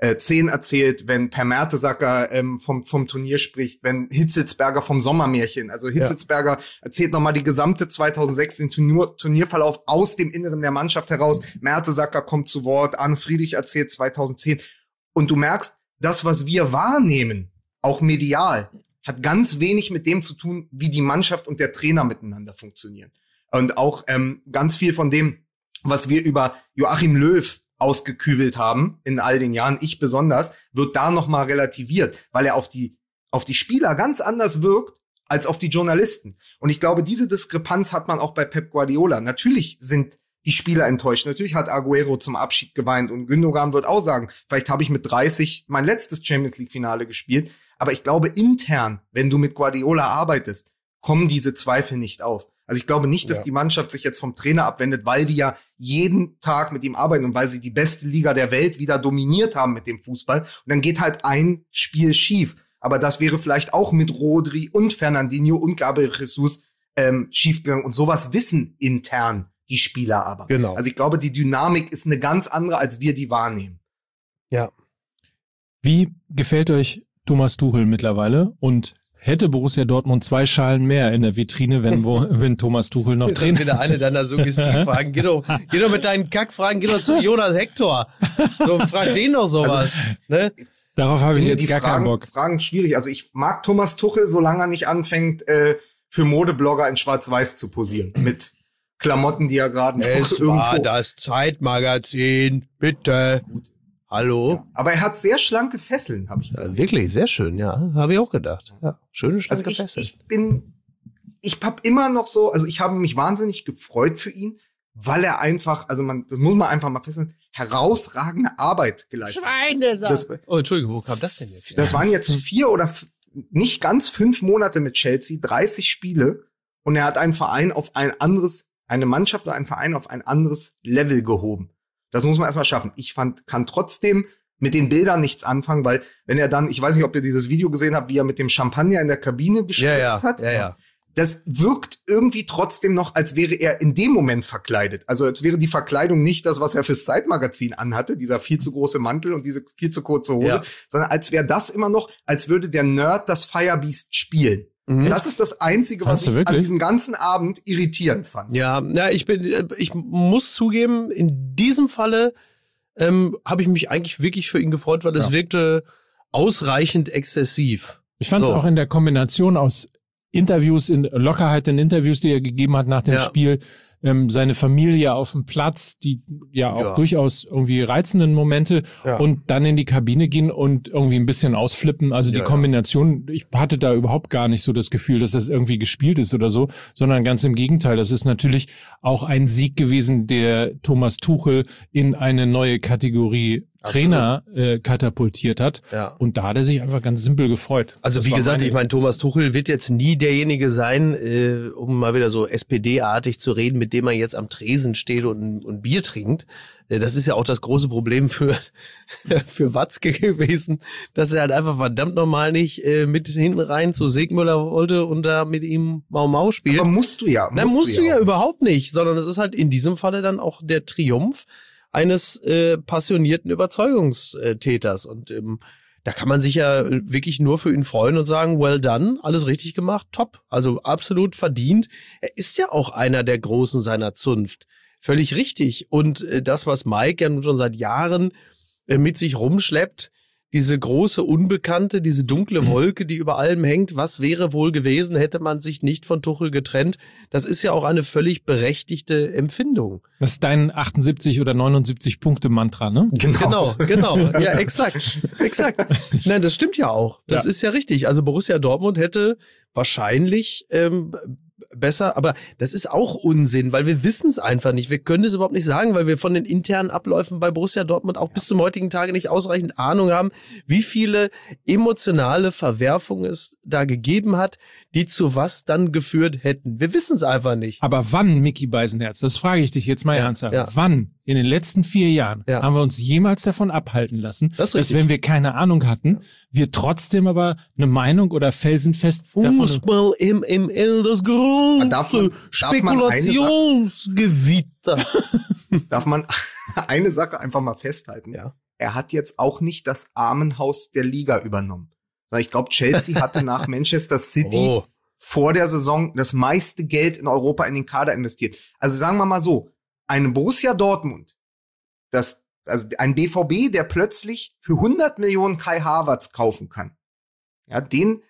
erzählt, wenn Per Mertesacker vom Turnier spricht, wenn Hitzelsberger vom Sommermärchen, also Hitzelsberger erzählt nochmal die gesamte 2006 den Turnierverlauf aus dem Inneren der Mannschaft heraus, Mertesacker kommt zu Wort, Arne Friedrich erzählt 2010 und du merkst, das, was wir wahrnehmen, auch medial, hat ganz wenig mit dem zu tun, wie die Mannschaft und der Trainer miteinander funktionieren. Und auch ganz viel von dem, was wir über Joachim Löw ausgekübelt haben in all den Jahren, ich besonders, wird da nochmal relativiert, weil er auf die Spieler ganz anders wirkt als auf die Journalisten. Und ich glaube, diese Diskrepanz hat man auch bei Pep Guardiola. Natürlich sind die Spieler enttäuscht. Natürlich hat Aguero zum Abschied geweint und Gündogan wird auch sagen, vielleicht habe ich mit 30 mein letztes Champions-League-Finale gespielt. Aber ich glaube, intern, wenn du mit Guardiola arbeitest, kommen diese Zweifel nicht auf. Also ich glaube nicht, dass die Mannschaft sich jetzt vom Trainer abwendet, weil die ja jeden Tag mit ihm arbeiten und weil sie die beste Liga der Welt wieder dominiert haben mit dem Fußball. Und dann geht halt ein Spiel schief. Aber das wäre vielleicht auch mit Rodri und Fernandinho und Gabriel Jesus schiefgegangen. Und sowas wissen intern die Spieler aber. Genau. Also ich glaube, die Dynamik ist eine ganz andere, als wir die wahrnehmen. Ja. Wie gefällt euch Thomas Tuchel mittlerweile? Und hätte Borussia Dortmund 2 Schalen mehr in der Vitrine, wenn Thomas Tuchel noch Trainer? Das ist wieder eine deiner Suggestivfragen. Geh doch mit deinen Kackfragen, geh doch zu Jonas Hector. So, frag den doch sowas. Also, ne? Darauf habe ich jetzt gar keinen Bock. Fragen schwierig. Also ich mag Thomas Tuchel, solange er nicht anfängt, für Modeblogger in Schwarz-Weiß zu posieren. Mit Klamotten, die er gerade Es war das Zeitmagazin, bitte. Gut. Hallo? Ja, aber er hat sehr schlanke Fesseln, habe ich gedacht. Wirklich, sehr schön, ja. Habe ich auch gedacht. Ja, schöne, schlanke Fesseln. Ich hab immer noch so, also ich habe mich wahnsinnig gefreut für ihn, weil er einfach, das muss man einfach mal feststellen, herausragende Arbeit geleistet hat. Schweinesack. Oh, Entschuldigung, wo kam das denn jetzt? Das waren jetzt 4 oder nicht ganz 5 Monate mit Chelsea, 30 Spiele und er hat einen Verein auf eine Mannschaft oder einen Verein auf ein anderes Level gehoben. Das muss man erstmal schaffen. Kann trotzdem mit den Bildern nichts anfangen, weil wenn er dann, ich weiß nicht, ob ihr dieses Video gesehen habt, wie er mit dem Champagner in der Kabine gespritzt hat. Ja. Das wirkt irgendwie trotzdem noch, als wäre er in dem Moment verkleidet. Also als wäre die Verkleidung nicht das, was er fürs Zeitmagazin anhatte, dieser viel zu große Mantel und diese viel zu kurze Hose, sondern als wäre das immer noch, als würde der Nerd das Firebeast spielen. Das ist das Einzige, was ich an diesem ganzen Abend irritierend fand. Ja, ich muss zugeben, in diesem Falle habe ich mich eigentlich wirklich für ihn gefreut, weil es wirkte ausreichend exzessiv. Ich fand es auch in der Kombination aus Interviews, in Lockerheit in Interviews, die er gegeben hat nach dem Spiel, seine Familie auf dem Platz, die auch durchaus irgendwie reizenden Momente und dann in die Kabine gehen und irgendwie ein bisschen ausflippen. Also die Kombination, ich hatte da überhaupt gar nicht so das Gefühl, dass das irgendwie gespielt ist oder so, sondern ganz im Gegenteil. Das ist natürlich auch ein Sieg gewesen, der Thomas Tuchel in eine neue Kategorie Trainer katapultiert hat. Ja. Und da hat er sich einfach ganz simpel gefreut. Also wie gesagt, ich meine, Thomas Tuchel wird jetzt nie derjenige sein, um mal wieder so SPD-artig zu reden, mit dem man jetzt am Tresen steht und Bier trinkt. Das ist ja auch das große Problem für Watzke gewesen, dass er halt einfach verdammt normal nicht mit hinten rein zu Segmüller wollte und da mit ihm Mau spielt. Aber musst du ja. Musst du ja überhaupt nicht, sondern es ist halt in diesem Falle dann auch der Triumph eines passionierten Überzeugungstäters. Und da kann man sich ja wirklich nur für ihn freuen und sagen, well done, alles richtig gemacht, top. Also absolut verdient. Er ist ja auch einer der Großen seiner Zunft. Völlig richtig. Und das, was Mike ja nun schon seit Jahren mit sich rumschleppt, diese große Unbekannte, diese dunkle Wolke, die über allem hängt. Was wäre wohl gewesen, hätte man sich nicht von Tuchel getrennt? Das ist ja auch eine völlig berechtigte Empfindung. Das ist dein 78 oder 79 Punkte Mantra, ne? Genau. Ja, exakt. Nein, das stimmt ja auch. Das ist ja richtig. Also Borussia Dortmund hätte wahrscheinlich besser, aber das ist auch Unsinn, weil wir wissen es einfach nicht. Wir können es überhaupt nicht sagen, weil wir von den internen Abläufen bei Borussia Dortmund auch bis zum heutigen Tage nicht ausreichend Ahnung haben, wie viele emotionale Verwerfungen es da gegeben hat, die zu was dann geführt hätten. Wir wissen es einfach nicht. Aber wann, Micky Beisenherz, das frage ich dich jetzt mal ernsthaft, wann in den letzten 4 Jahren haben wir uns jemals davon abhalten lassen, dass wenn wir keine Ahnung hatten, wir trotzdem aber eine Meinung oder felsenfest Fußball MML, das große Spekulationsgewitter. Darf man eine Sache einfach mal festhalten? Ja. Er hat jetzt auch nicht das Armenhaus der Liga übernommen. Ich glaube, Chelsea hatte nach Manchester City vor der Saison das meiste Geld in Europa in den Kader investiert. Also sagen wir mal so, eine Borussia Dortmund, also ein BVB, der plötzlich für 100 Millionen Kai Havertz kaufen kann. Ja,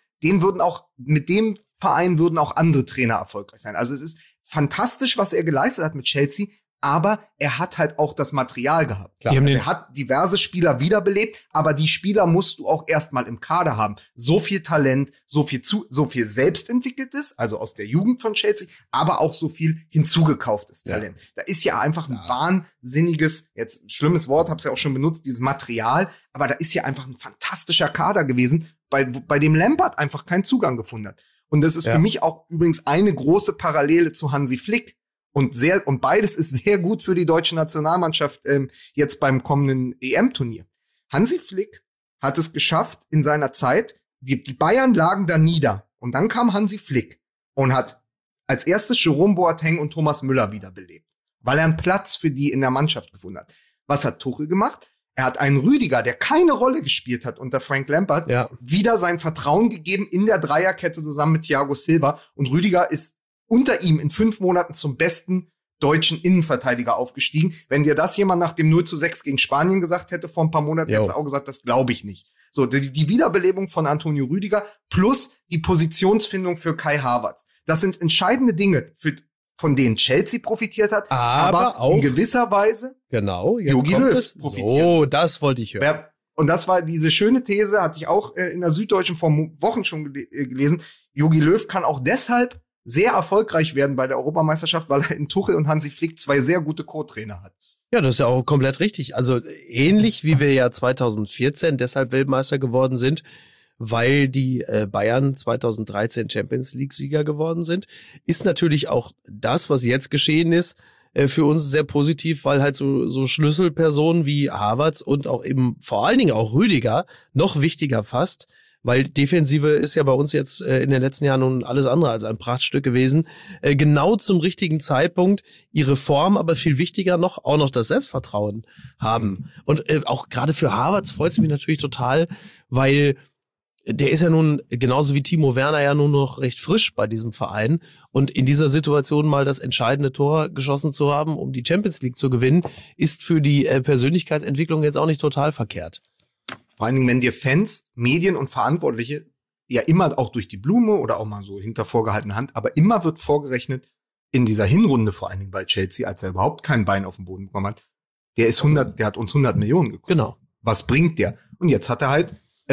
mit dem Verein würden auch andere Trainer erfolgreich sein. Also es ist fantastisch, was er geleistet hat mit Chelsea, aber er hat halt auch das Material gehabt. Klar. Also er hat diverse Spieler wiederbelebt, aber die Spieler musst du auch erstmal im Kader haben. So viel Talent, so viel selbstentwickeltes, also aus der Jugend von Chelsea, aber auch so viel hinzugekauftes Talent. Da ist ja einfach ein wahnsinniges, jetzt schlimmes Wort, hab's ja auch schon benutzt, dieses Material, aber da ist ja einfach ein fantastischer Kader gewesen, bei dem Lampard einfach keinen Zugang gefunden hat. Und das ist für mich auch übrigens eine große Parallele zu Hansi Flick. Und beides ist sehr gut für die deutsche Nationalmannschaft jetzt beim kommenden EM-Turnier. Hansi Flick hat es geschafft in seiner Zeit, die Bayern lagen da nieder. Und dann kam Hansi Flick und hat als erstes Jerome Boateng und Thomas Müller wiederbelebt, weil er einen Platz für die in der Mannschaft gefunden hat. Was hat Tuchel gemacht? Er hat einen Rüdiger, der keine Rolle gespielt hat unter Frank Lampard, wieder sein Vertrauen gegeben in der Dreierkette zusammen mit Thiago Silva. Und Rüdiger ist unter ihm in 5 Monaten zum besten deutschen Innenverteidiger aufgestiegen. Wenn dir das jemand nach dem 0:6 gegen Spanien gesagt hätte vor ein paar Monaten, hätte er auch gesagt, das glaube ich nicht. So, die Wiederbelebung von Antonio Rüdiger plus die Positionsfindung für Kai Havertz. Das sind entscheidende Dinge, von denen Chelsea profitiert hat, aber auch in gewisser Weise Jogi Löw profitiert. So, das wollte ich hören. Und das war diese schöne These, hatte ich auch in der Süddeutschen vor Wochen schon gelesen. Jogi Löw kann auch deshalb sehr erfolgreich werden bei der Europameisterschaft, weil er in Tuchel und Hansi Flick 2 sehr gute Co-Trainer hat. Ja, das ist ja auch komplett richtig. Also ähnlich wie wir ja 2014 deshalb Weltmeister geworden sind, weil die Bayern 2013 Champions League-Sieger geworden sind, ist natürlich auch das, was jetzt geschehen ist, für uns sehr positiv, weil halt so Schlüsselpersonen wie Havertz und auch eben vor allen Dingen auch Rüdiger noch wichtiger fast, weil Defensive ist ja bei uns jetzt in den letzten Jahren nun alles andere als ein Prachtstück gewesen. Genau zum richtigen Zeitpunkt ihre Form, aber viel wichtiger auch noch das Selbstvertrauen haben. Und auch gerade für Havertz freut es mich natürlich total, weil der ist ja nun genauso wie Timo Werner ja nun noch recht frisch bei diesem Verein. Und in dieser Situation mal das entscheidende Tor geschossen zu haben, um die Champions League zu gewinnen, ist für die Persönlichkeitsentwicklung jetzt auch nicht total verkehrt. Vor allen Dingen, wenn dir Fans, Medien und Verantwortliche ja immer auch durch die Blume oder auch mal so hinter vorgehaltener Hand, aber immer wird vorgerechnet, in dieser Hinrunde vor allen Dingen bei Chelsea, als er überhaupt kein Bein auf den Boden bekommen hat, der hat uns 100 Millionen gekostet. Genau. Was bringt der? Und jetzt hat er halt,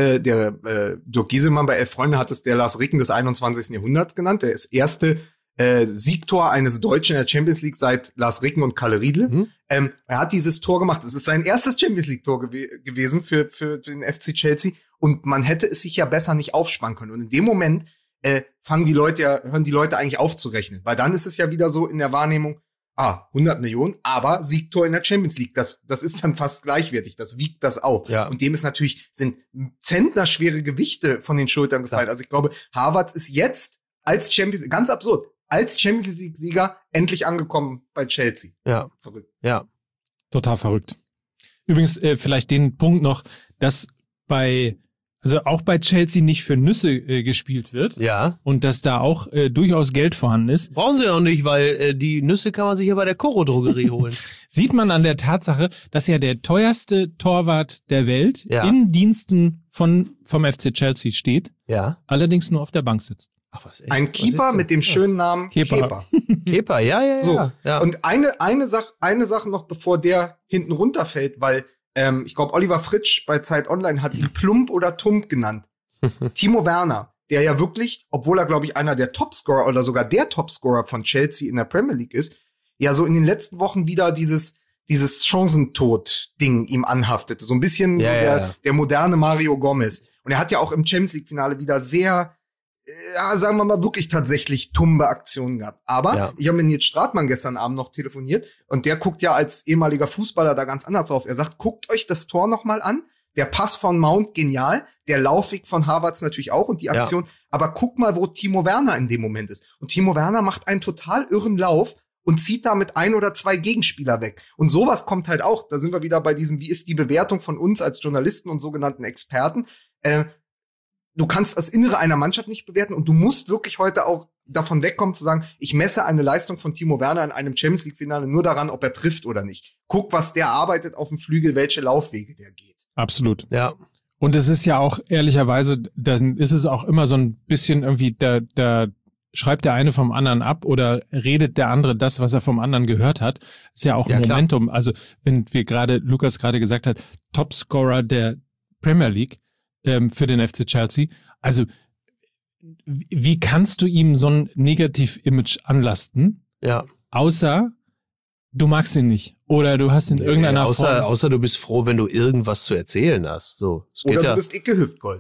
Dirk Gieselmann bei 11 Freunde hat es der Lars Ricken des 21. Jahrhunderts genannt, der ist erste Siegtor eines Deutschen in der Champions League seit Lars Ricken und Kalle Riedle. Er hat dieses Tor gemacht. Es ist sein erstes Champions League Tor gewesen für den FC Chelsea. Und man hätte es sich ja besser nicht aufsparen können. Und in dem Moment hören die Leute eigentlich auf zu rechnen. Weil dann ist es ja wieder so in der Wahrnehmung, 100 Millionen, aber Siegtor in der Champions League. Das ist dann fast gleichwertig. Das wiegt das auf. Ja. Und dem sind zentnerschwere Gewichte von den Schultern gefallen. Klar. Also ich glaube, Havertz ist jetzt ganz absurd, als Champions League-Sieger endlich angekommen bei Chelsea. Ja. Verrückt. Ja. Total verrückt. Übrigens, vielleicht den Punkt noch, dass Also auch bei Chelsea nicht für Nüsse gespielt wird. Ja. Und dass da auch durchaus Geld vorhanden ist. Brauchen sie auch nicht, weil die Nüsse kann man sich ja bei der Koro-Drogerie holen. Sieht man an der Tatsache, dass ja der teuerste Torwart der Welt in Diensten vom FC Chelsea steht, allerdings nur auf der Bank sitzt. Ach, was, echt? Ein Keeper mit dem schönen Namen Kepa. Kepa, ja. So. Und eine Sache noch, bevor der hinten runterfällt, weil ich glaube, Oliver Fritsch bei Zeit Online hat ihn Plump oder Tump genannt. Timo Werner, der ja wirklich, obwohl er, glaube ich, einer der Topscorer oder sogar der Topscorer von Chelsea in der Premier League ist, ja so in den letzten Wochen wieder dieses Chancentod-Ding ihm anhaftete. So ein bisschen der moderne Mario Gomez. Und er hat ja auch im Champions League-Finale wieder sehr, sagen wir mal, wirklich tatsächlich tumbe Aktionen gehabt. Aber ich habe mit Nils Stratmann gestern Abend noch telefoniert und der guckt ja als ehemaliger Fußballer da ganz anders drauf. Er sagt, guckt euch das Tor noch mal an. Der Pass von Mount, genial. Der Laufweg von Havertz natürlich auch und die Aktion. Aber guck mal, wo Timo Werner in dem Moment ist. Und Timo Werner macht einen total irren Lauf und zieht damit 1 oder 2 Gegenspieler weg. Und sowas kommt halt auch. Da sind wir wieder bei diesem, wie ist die Bewertung von uns als Journalisten und sogenannten Experten. Du kannst das Innere einer Mannschaft nicht bewerten und du musst wirklich heute auch davon wegkommen zu sagen, ich messe eine Leistung von Timo Werner in einem Champions League Finale nur daran, ob er trifft oder nicht. Guck, was der arbeitet auf dem Flügel, welche Laufwege der geht. Absolut. Ja. Und es ist ja auch, ehrlicherweise, dann ist es auch immer so ein bisschen irgendwie, da schreibt der eine vom anderen ab oder redet der andere das, was er vom anderen gehört hat. Ist ja auch ein Momentum. Klar. Also, wenn Lukas gerade gesagt hat, Topscorer der Premier League, für den FC Chelsea. Also, wie kannst du ihm so ein Negativ-Image anlasten? Ja. Außer, du magst ihn nicht. Oder du hast in irgendeiner Form... Außer du bist froh, wenn du irgendwas zu erzählen hast. So, oder du bist Icke Hüftgold.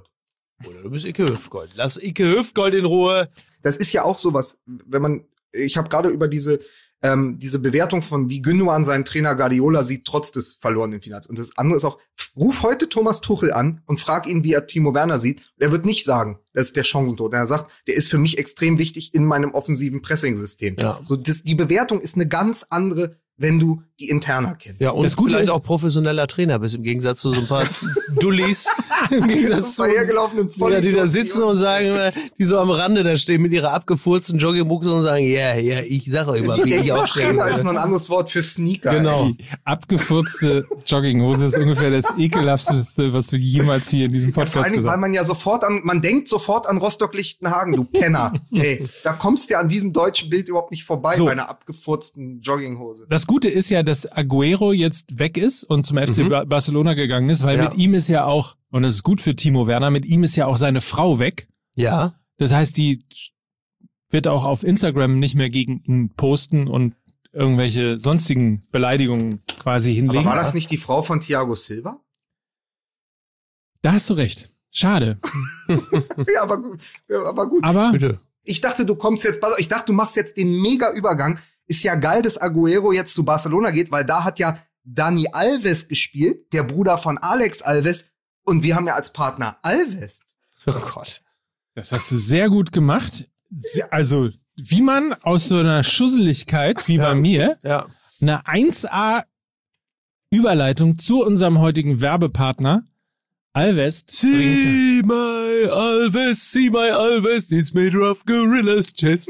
Lass Icke Hüftgold in Ruhe. Das ist ja auch sowas, ich habe gerade über diese Bewertung von wie Gündogan seinen Trainer Guardiola sieht, trotz des verlorenen Finals. Und das andere ist auch, ruf heute Thomas Tuchel an und frag ihn, wie er Timo Werner sieht. Er wird nicht sagen, das ist der Chancentod. Er sagt, der ist für mich extrem wichtig in meinem offensiven Pressing-System. Ja. So, die Bewertung ist eine ganz andere, wenn du die Interna kennst. Ja, und das vielleicht auch professioneller Trainer bist, im Gegensatz zu so ein paar Dullis, im Gegensatz zu die da sitzen und sagen, die so am Rande da stehen mit ihrer abgefurzten Joggingbuchse und sagen, ich sag euch mal, wie ich aufstehen soll. Ist noch ein anderes Wort für Sneaker. Genau. Die abgefurzte Jogginghose ist ungefähr das ekelhafteste, was du jemals hier in diesem Podcast vor allen Dingen, weil man denkt sofort an Rostock-Lichtenhagen, du Penner. Hey, da kommst du ja an diesem deutschen Bild überhaupt nicht vorbei bei einer abgefurzten Jogginghose. Das Gute ist ja, dass Aguero jetzt weg ist und zum FC Barcelona gegangen ist, weil mit ihm ist ja auch, und das ist gut für Timo Werner, mit ihm ist ja auch seine Frau weg. Ja. Das heißt, die wird auch auf Instagram nicht mehr gegen ihn posten und irgendwelche sonstigen Beleidigungen quasi hinlegen. Aber war das nicht die Frau von Thiago Silva? Da hast du recht. Schade. Ja, aber gut. Aber bitte. Ich dachte, du machst jetzt den mega Übergang. Ist ja geil, dass Aguero jetzt zu Barcelona geht, weil da hat ja Dani Alves gespielt, der Bruder von Alex Alves, und wir haben ja als Partner Alves. Oh Gott. Das hast du sehr gut gemacht. Also, wie man aus so einer Schusseligkeit, wie bei mir, eine 1A Überleitung zu unserem heutigen Werbepartner Alves See my Alves, it's made of gorilla's chest.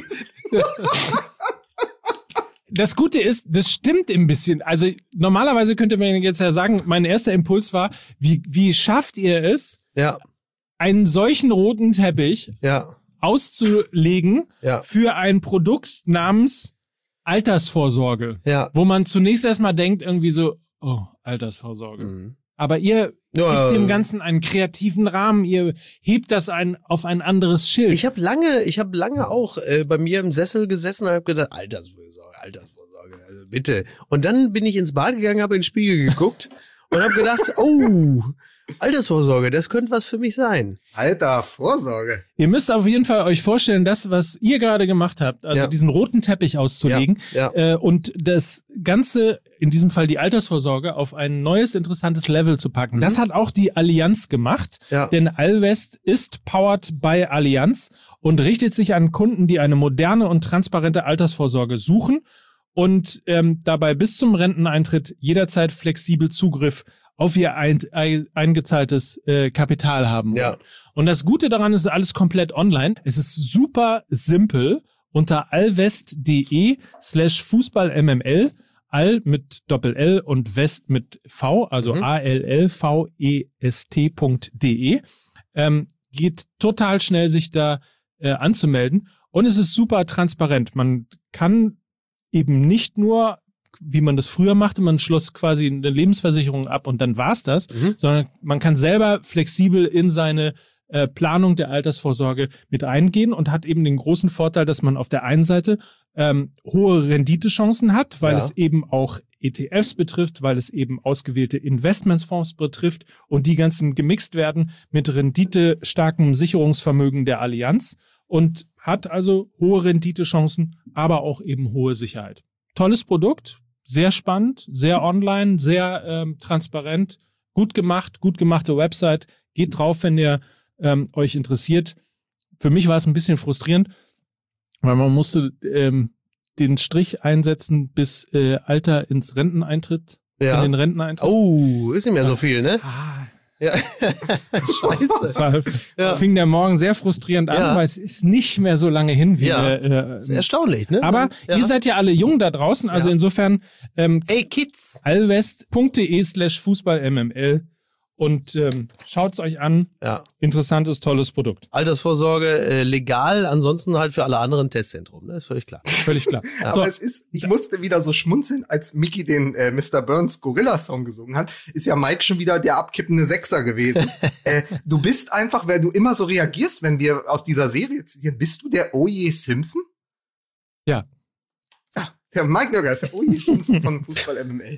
Das Gute ist, das stimmt ein bisschen. Also normalerweise könnte man jetzt ja sagen, mein erster Impuls war, wie schafft ihr es, einen solchen roten Teppich auszulegen für ein Produkt namens Altersvorsorge, wo man zunächst erstmal denkt irgendwie so, oh, Altersvorsorge. Mhm. Aber ihr gebt dem Ganzen einen kreativen Rahmen, ihr hebt das auf ein anderes Schild. Ich habe lange auch bei mir im Sessel gesessen und habe gedacht, Altersvorsorge, also bitte. Und dann bin ich ins Bad gegangen, habe in den Spiegel geguckt und habe gedacht, oh, Altersvorsorge, das könnte was für mich sein. Altersvorsorge. Ihr müsst auf jeden Fall euch vorstellen, das, was ihr gerade gemacht habt, also diesen roten Teppich auszulegen und das Ganze, in diesem Fall die Altersvorsorge, auf ein neues, interessantes Level zu packen. Das hat auch die Allianz gemacht, denn Alvest ist powered by Allianz und richtet sich an Kunden, die eine moderne und transparente Altersvorsorge suchen und dabei bis zum Renteneintritt jederzeit flexibel Zugriff auf ihr eingezahltes Kapital haben wollen. Ja. Und das Gute daran ist alles komplett online. Es ist super simpel unter allwest.de/fußballmml, all mit Doppel-L und West mit V, also allvest.de. Geht total schnell, sich da anzumelden. Und es ist super transparent. Man kann eben nicht nur, wie man das früher machte, man schloss quasi eine Lebensversicherung ab und dann war's das, sondern man kann selber flexibel in seine Planung der Altersvorsorge mit eingehen und hat eben den großen Vorteil, dass man auf der einen Seite hohe Renditechancen hat, weil es eben auch ETFs betrifft, weil es eben ausgewählte Investmentsfonds betrifft und die ganzen gemixt werden mit renditestarkem Sicherungsvermögen der Allianz und hat also hohe Renditechancen, aber auch eben hohe Sicherheit. Tolles Produkt, sehr spannend, sehr online, sehr transparent, gut gemachte Website. Geht drauf, wenn ihr euch interessiert. Für mich war es ein bisschen frustrierend, weil man musste den Strich einsetzen bis Alter ins Renteneintritt. Ja. In den Renteneintritt. Oh, ist nicht mehr so viel, ne? Ja. Scheiße. Fing der Morgen sehr frustrierend an, weil es ist nicht mehr so lange hin wie ist erstaunlich, ne? Aber ihr seid ja alle jung da draußen, also insofern hey Kids, allwest.de/fußballmml und schaut's euch an. Ja. Interessantes, tolles Produkt. Altersvorsorge legal, ansonsten halt für alle anderen Testzentrum, ne? Ist völlig klar. Völlig klar. Ja. So. Aber ich musste wieder so schmunzeln, als Mickey den Mr. Burns Gorilla-Song gesungen hat, ist ja Mike schon wieder der abkippende Sechser gewesen. Du bist einfach, weil du immer so reagierst, wenn wir aus dieser Serie zitieren, bist du der O.J. Simpson? Ja. Der Mike Nöger ist der O.J. Simpson von Fußball MML.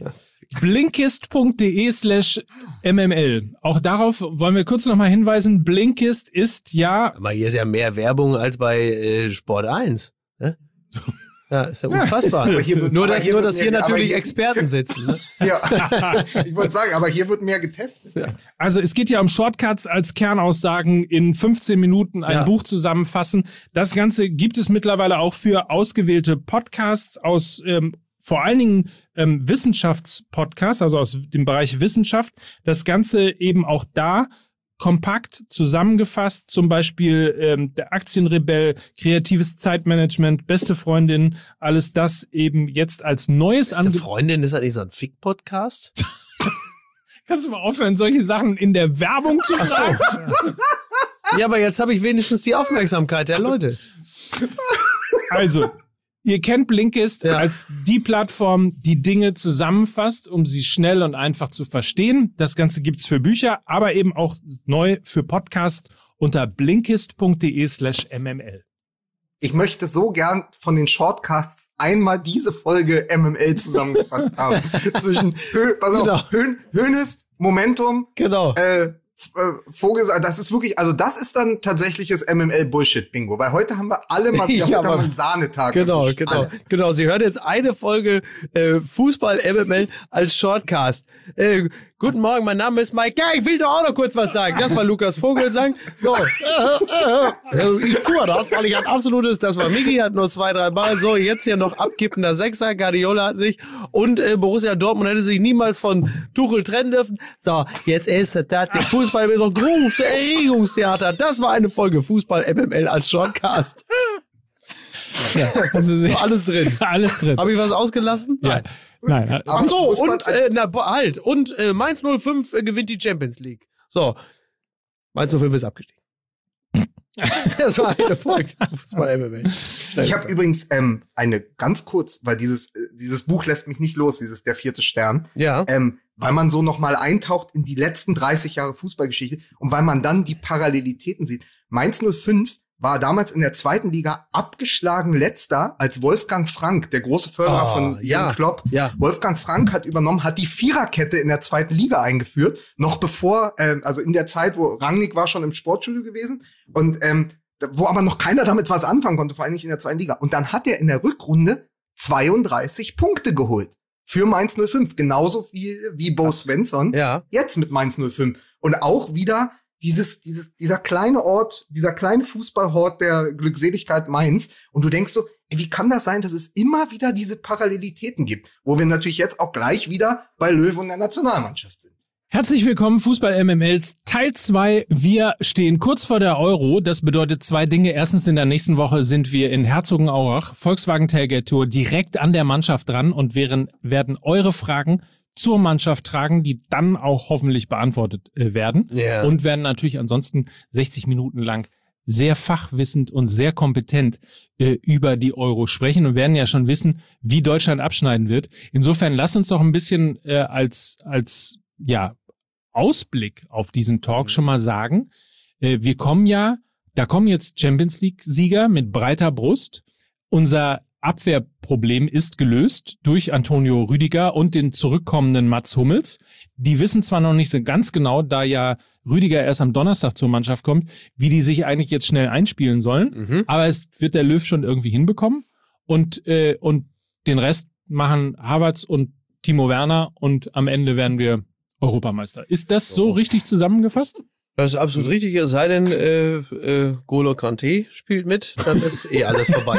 Blinkist.de/mml. Auch darauf wollen wir kurz nochmal hinweisen. Blinkist ist Aber hier ist ja mehr Werbung als bei Sport 1. Ne? Ja, ist ja unfassbar. Nur, dass hier natürlich Experten sitzen. Ne? Ja, ich wollte sagen, aber hier wird mehr getestet. Ja. Also es geht ja um Shortcuts als Kernaussagen in 15 Minuten ein Buch zusammenfassen. Das Ganze gibt es mittlerweile auch für ausgewählte Podcasts aus vor allen Dingen Wissenschaftspodcasts, also aus dem Bereich Wissenschaft. Das Ganze eben auch da kompakt zusammengefasst, zum Beispiel der Aktienrebell, kreatives Zeitmanagement, beste Freundin, alles das eben jetzt als neues Beste Freundin, ist das nicht so ein Fick-Podcast? Kannst du mal aufhören, solche Sachen in der Werbung zu sagen? Ja, aber jetzt habe ich wenigstens die Aufmerksamkeit der Leute. Also, ihr kennt Blinkist als die Plattform, die Dinge zusammenfasst, um sie schnell und einfach zu verstehen. Das Ganze gibt's für Bücher, aber eben auch neu für Podcasts unter blinkist.de/mml. Ich möchte so gern von den Shortcasts einmal diese Folge MML zusammengefasst haben. Zwischen Hoeneß, Momentum, Vogel, das ist wirklich, also das ist dann tatsächliches MML-Bullshit-Bingo, weil heute haben wir alle mal wieder einen Sahnetag. Genau. Sie hören jetzt eine Folge Fußball MML als Shortcast. Guten Morgen, mein Name ist Mike. Ja, ich will doch auch noch kurz was sagen. Das war Lukas Vogelsang. So. Ich tue das, weil ich ein absolutes, das war Miki, hat nur 2-3 Mal. So, jetzt hier noch abkippender Sechser. Guardiola hat nicht. Und Borussia Dortmund hätte sich niemals von Tuchel trennen dürfen. So, jetzt ist das der Fußball mit so große Erregungstheater. Das war eine Folge Fußball MML als Shortcast. Ja, also alles drin. Alles drin. Habe ich was ausgelassen? Ja. Nein. Ach so, und Mainz 05 gewinnt die Champions League. So, Mainz 05 ist abgestiegen. Das war eine Folge. Fußball MML. Ich habe übrigens eine ganz kurz, weil dieses Buch lässt mich nicht los, Der 4. Stern. Ja. Weil man so noch mal eintaucht in die letzten 30 Jahre Fußballgeschichte und weil man dann die Parallelitäten sieht. Mainz 05 war damals in der 2. Liga abgeschlagen Letzter, als Wolfgang Frank, der große Förderer von Jürgen Klopp. Ja. Wolfgang Frank hat übernommen, hat die Viererkette in der 2. Liga eingeführt, noch bevor, also in der Zeit, wo Rangnick war schon im Sportstudio gewesen und wo aber noch keiner damit was anfangen konnte, vor allem nicht in der 2. Liga. Und dann hat er in der Rückrunde 32 Punkte geholt für Mainz 05, genauso viel wie Bo Svensson jetzt mit Mainz 05. Und auch wieder dieser kleine Ort, dieser kleine Fußballhort der Glückseligkeit Mainz. Und du denkst so, wie kann das sein, dass es immer wieder diese Parallelitäten gibt? Wo wir natürlich jetzt auch gleich wieder bei Löw und der Nationalmannschaft sind. Herzlich willkommen, Fußball MMLs Teil 2. Wir stehen kurz vor der Euro. Das bedeutet 2 Dinge. Erstens, in der nächsten Woche sind wir in Herzogenaurach, Volkswagen Tailgate Tour, direkt an der Mannschaft dran und werden eure Fragen zur Mannschaft tragen, die dann auch hoffentlich beantwortet werden. Yeah. Und werden natürlich ansonsten 60 Minuten lang sehr fachwissend und sehr kompetent über die Euro sprechen und werden ja schon wissen, wie Deutschland abschneiden wird. Insofern lasst uns doch ein bisschen als Ausblick auf diesen Talk schon mal sagen, da kommen jetzt Champions League-Sieger mit breiter Brust. Unser Abwehrproblem ist gelöst durch Antonio Rüdiger und den zurückkommenden Mats Hummels. Die wissen zwar noch nicht so ganz genau, da ja Rüdiger erst am Donnerstag zur Mannschaft kommt, wie die sich eigentlich jetzt schnell einspielen sollen, aber es wird der Löw schon irgendwie hinbekommen und den Rest machen Havertz und Timo Werner und am Ende werden wir Europameister. Ist das so richtig zusammengefasst? Das ist absolut richtig, es sei denn, N'Golo Kanté spielt mit, dann ist alles vorbei.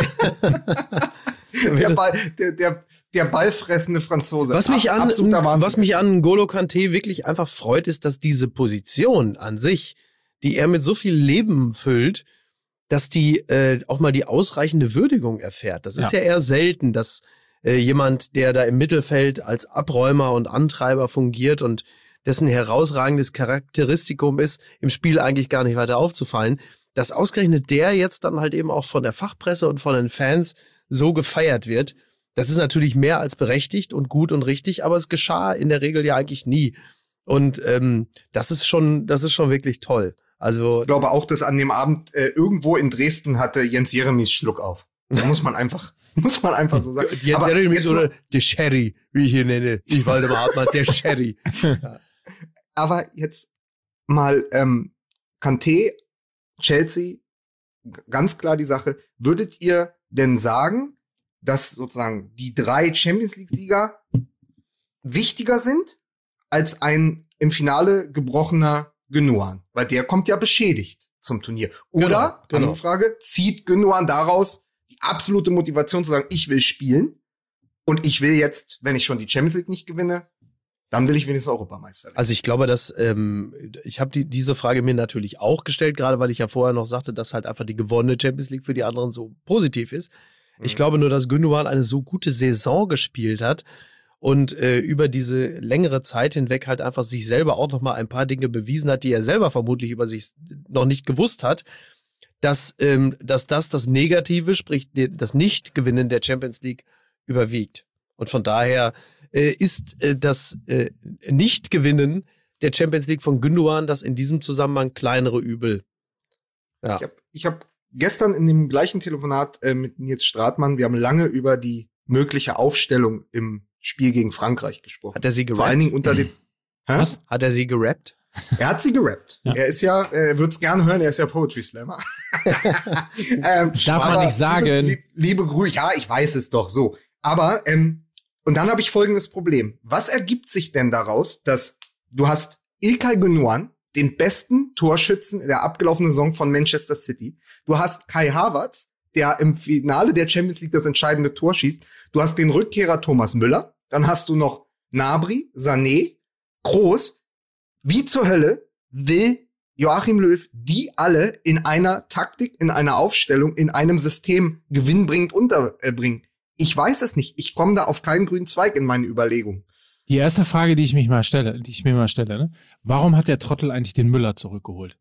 Der ballfressende Franzose. Was mich an N'Golo Kanté wirklich einfach freut, ist, dass diese Position an sich, die er mit so viel Leben füllt, dass die auch mal die ausreichende Würdigung erfährt. Das ist ja eher selten, dass jemand, der da im Mittelfeld als Abräumer und Antreiber fungiert und dessen herausragendes Charakteristikum ist, im Spiel eigentlich gar nicht weiter aufzufallen, dass ausgerechnet der jetzt dann halt eben auch von der Fachpresse und von den Fans so gefeiert wird. Das ist natürlich mehr als berechtigt und gut und richtig, aber es geschah in der Regel ja eigentlich nie. Und das ist schon wirklich toll. Also ich glaube auch, dass an dem Abend irgendwo in Dresden hatte Jens Jeremies Schluck auf. Da muss man einfach so sagen. Jens Jeremies oder der Sherry, wie ich ihn nenne. Ich Waldemar Hartmann, der Sherry. Ja. Aber jetzt mal Kanté, Chelsea, ganz klar die Sache. Würdet ihr denn sagen, dass sozusagen die 3 Champions-League-Sieger wichtiger sind als ein im Finale gebrochener Gündoğan? Weil der kommt ja beschädigt zum Turnier. Oder, andere Frage, zieht Gündoğan daraus die absolute Motivation zu sagen, ich will spielen und ich will jetzt, wenn ich schon die Champions League nicht gewinne, dann will ich wenigstens Europameister werden. Also ich glaube, dass ich habe diese Frage mir natürlich auch gestellt, gerade weil ich ja vorher noch sagte, dass halt einfach die gewonnene Champions League für die anderen so positiv ist. Ich glaube nur, dass Gündoğan eine so gute Saison gespielt hat und über diese längere Zeit hinweg halt einfach sich selber auch noch mal ein paar Dinge bewiesen hat, die er selber vermutlich über sich noch nicht gewusst hat, dass das Negative, sprich das Nicht-Gewinnen der Champions League überwiegt. Und von daher ist das Nicht-Gewinnen der Champions League von Gündoğan das in diesem Zusammenhang kleinere Übel. Ja. Ich hab gestern in dem gleichen Telefonat mit Nils Stratmann, wir haben lange über die mögliche Aufstellung im Spiel gegen Frankreich gesprochen. Hat er sie gerappt? Vor allen Dingen unter dem... Was? Hat er sie gerappt? Er hat sie gerappt. Ja. Er ist er wird's gerne hören, er ist ja Poetry Slammer. Darf man nicht sagen. Liebe Grüße, ja, ich weiß es doch so. Aber, und dann habe ich folgendes Problem. Was ergibt sich denn daraus, dass du hast İlkay Gündoğan, den besten Torschützen der abgelaufenen Saison von Manchester City. Du hast Kai Havertz, der im Finale der Champions League das entscheidende Tor schießt. Du hast den Rückkehrer Thomas Müller. Dann hast du noch Gnabry, Sané, Kroos. Wie zur Hölle will Joachim Löw die alle in einer Taktik, in einer Aufstellung, in einem System gewinnbringend unterbringen? Ich weiß es nicht. Ich komme da auf keinen grünen Zweig in meine Überlegungen. Die erste Frage, die ich mir mal stelle, ne? Warum hat der Trottel eigentlich den Müller zurückgeholt?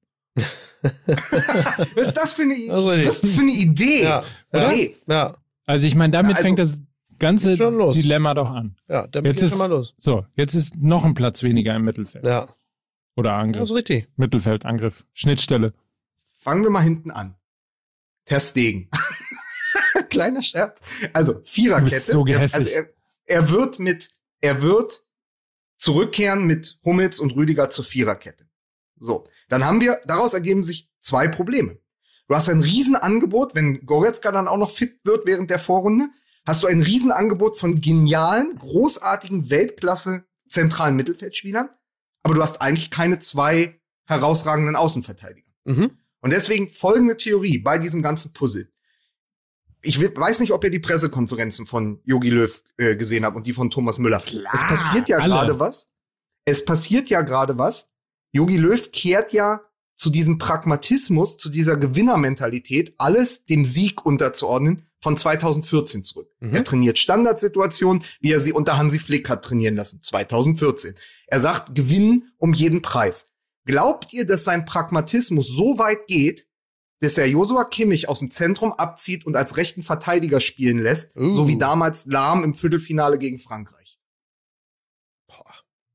Was ist das für eine Idee? Ja, oder? Ja. Also ich meine, damit fängt das ganze Dilemma doch an. Ja, damit geht schon mal los. So, jetzt ist noch ein Platz weniger im Mittelfeld. Ja. Oder Angriff. Das ist richtig. Mittelfeld, Angriff, Schnittstelle. Fangen wir mal hinten an. Ter Stegen. Kleiner Scherz. Also, Viererkette. Du bist so gehässig. Er wird zurückkehren mit Hummels und Rüdiger zur Viererkette. So. Dann daraus ergeben sich 2 Probleme. Du hast ein Riesenangebot, wenn Goretzka dann auch noch fit wird während der Vorrunde, hast du ein Riesenangebot von genialen, großartigen, Weltklasse zentralen Mittelfeldspielern, aber du hast eigentlich keine 2 herausragenden Außenverteidiger. Mhm. Und deswegen folgende Theorie bei diesem ganzen Puzzle. Ich weiß nicht, ob ihr die Pressekonferenzen von Jogi Löw gesehen habt und die von Thomas Müller. Klar, es passiert ja gerade was. es passiert ja gerade was. Jogi Löw kehrt ja zu diesem Pragmatismus, zu dieser Gewinnermentalität, alles dem Sieg unterzuordnen, von 2014 zurück. Er trainiert Standardsituationen, wie er sie unter Hansi Flick hat trainieren lassen, 2014. Er sagt, gewinnen um jeden Preis. Glaubt ihr, dass sein Pragmatismus so weit geht, dass er Joshua Kimmich aus dem Zentrum abzieht und als rechten Verteidiger spielen lässt, so wie damals Lahm im Viertelfinale gegen Frankreich? Boah.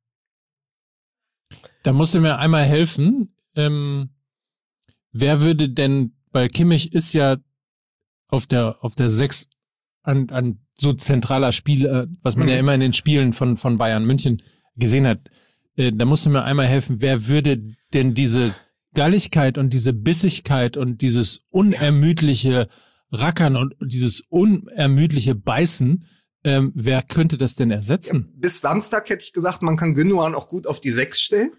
Da musst du mir einmal helfen. Wer würde denn, weil Kimmich ist ja auf der 6 an so zentraler Spieler, was man ja immer in den Spielen von Bayern München gesehen hat. Da musst du mir einmal helfen, wer würde denn diese Galligkeit und diese Bissigkeit und dieses unermüdliche Rackern und dieses unermüdliche Beißen, wer könnte das denn ersetzen? Ja, bis Samstag hätte ich gesagt, man kann Gündogan auch gut auf die 6 stellen.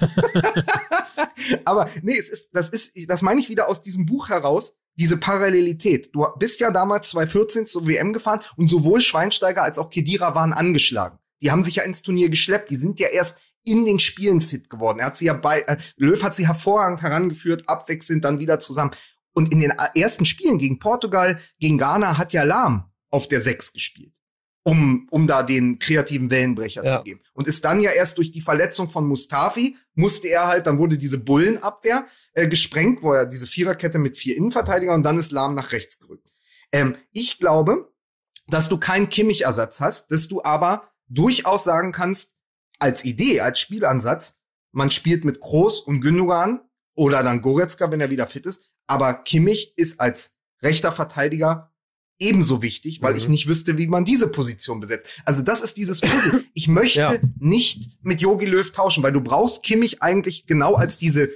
Aber nee, das meine ich wieder aus diesem Buch heraus, diese Parallelität. Du bist ja damals 2014 zur WM gefahren und sowohl Schweinsteiger als auch Khedira waren angeschlagen. Die haben sich ja ins Turnier geschleppt. Die sind ja erst in den Spielen fit geworden. Er hat sie ja Löw hat sie hervorragend herangeführt, abwechselnd dann wieder zusammen. Und in den ersten Spielen gegen Portugal, gegen Ghana hat ja Lahm auf der 6 gespielt, um da den kreativen Wellenbrecher zu geben. Und ist dann ja erst durch die Verletzung von Mustafi, dann wurde diese Bullenabwehr gesprengt, wo er diese Viererkette mit 4 Innenverteidigern und dann ist Lahm nach rechts gerückt. Ich glaube, dass du keinen Kimmich-Ersatz hast, dass du aber durchaus sagen kannst, als Idee, als Spielansatz, man spielt mit Kroos und Gündogan oder dann Goretzka, wenn er wieder fit ist, aber Kimmich ist als rechter Verteidiger ebenso wichtig, weil ich nicht wüsste, wie man diese Position besetzt. Also das ist dieses Puzzle. Ich möchte nicht mit Jogi Löw tauschen, weil du brauchst Kimmich eigentlich genau als diese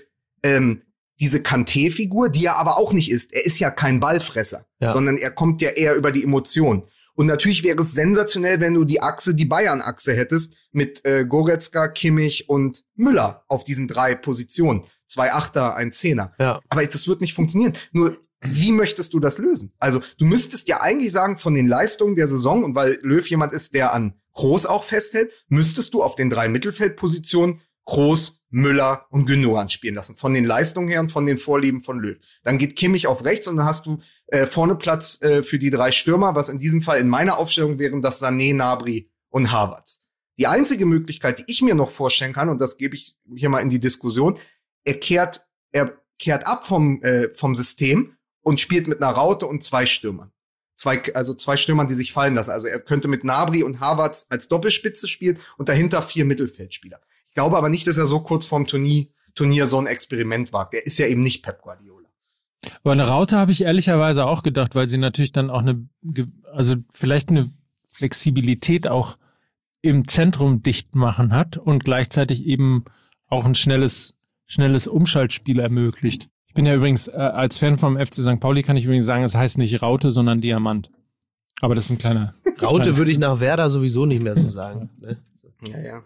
Kanté-Figur, die er aber auch nicht ist. Er ist ja kein Ballfresser, sondern er kommt ja eher über die Emotionen. Und natürlich wäre es sensationell, wenn du die Bayern-Achse hättest mit Goretzka, Kimmich und Müller auf diesen 3 Positionen. 2 Achter, ein Zehner. Ja. Aber das wird nicht funktionieren. Nur, wie möchtest du das lösen? Also, du müsstest ja eigentlich sagen, von den Leistungen der Saison, und weil Löw jemand ist, der an Kroos auch festhält, müsstest du auf den 3 Mittelfeldpositionen Kroos, Müller und Gündogan spielen lassen. Von den Leistungen her und von den Vorlieben von Löw. Dann geht Kimmich auf rechts und dann hast du vorne Platz für die 3 Stürmer, was in diesem Fall in meiner Aufstellung wären das Sané, Gnabry und Havertz. Die einzige Möglichkeit, die ich mir noch vorstellen kann, und das gebe ich hier mal in die Diskussion, er kehrt ab vom System und spielt mit einer Raute und 2 Stürmern. 2 Stürmern, die sich fallen lassen. Also er könnte mit Gnabry und Havertz als Doppelspitze spielen und dahinter 4 Mittelfeldspieler. Ich glaube aber nicht, dass er so kurz vorm Turnier so ein Experiment wagt. Er ist ja eben nicht Pep Guardiola. Aber eine Raute habe ich ehrlicherweise auch gedacht, weil sie natürlich dann auch vielleicht eine Flexibilität auch im Zentrum dicht machen hat und gleichzeitig eben auch ein schnelles Umschaltspiel ermöglicht. Ich bin ja übrigens, als Fan vom FC St. Pauli kann ich übrigens sagen, es heißt nicht Raute, sondern Diamant. Aber das ist ein kleiner... Raute würde ich nach Werder sowieso nicht mehr so sagen. Ne? Ja.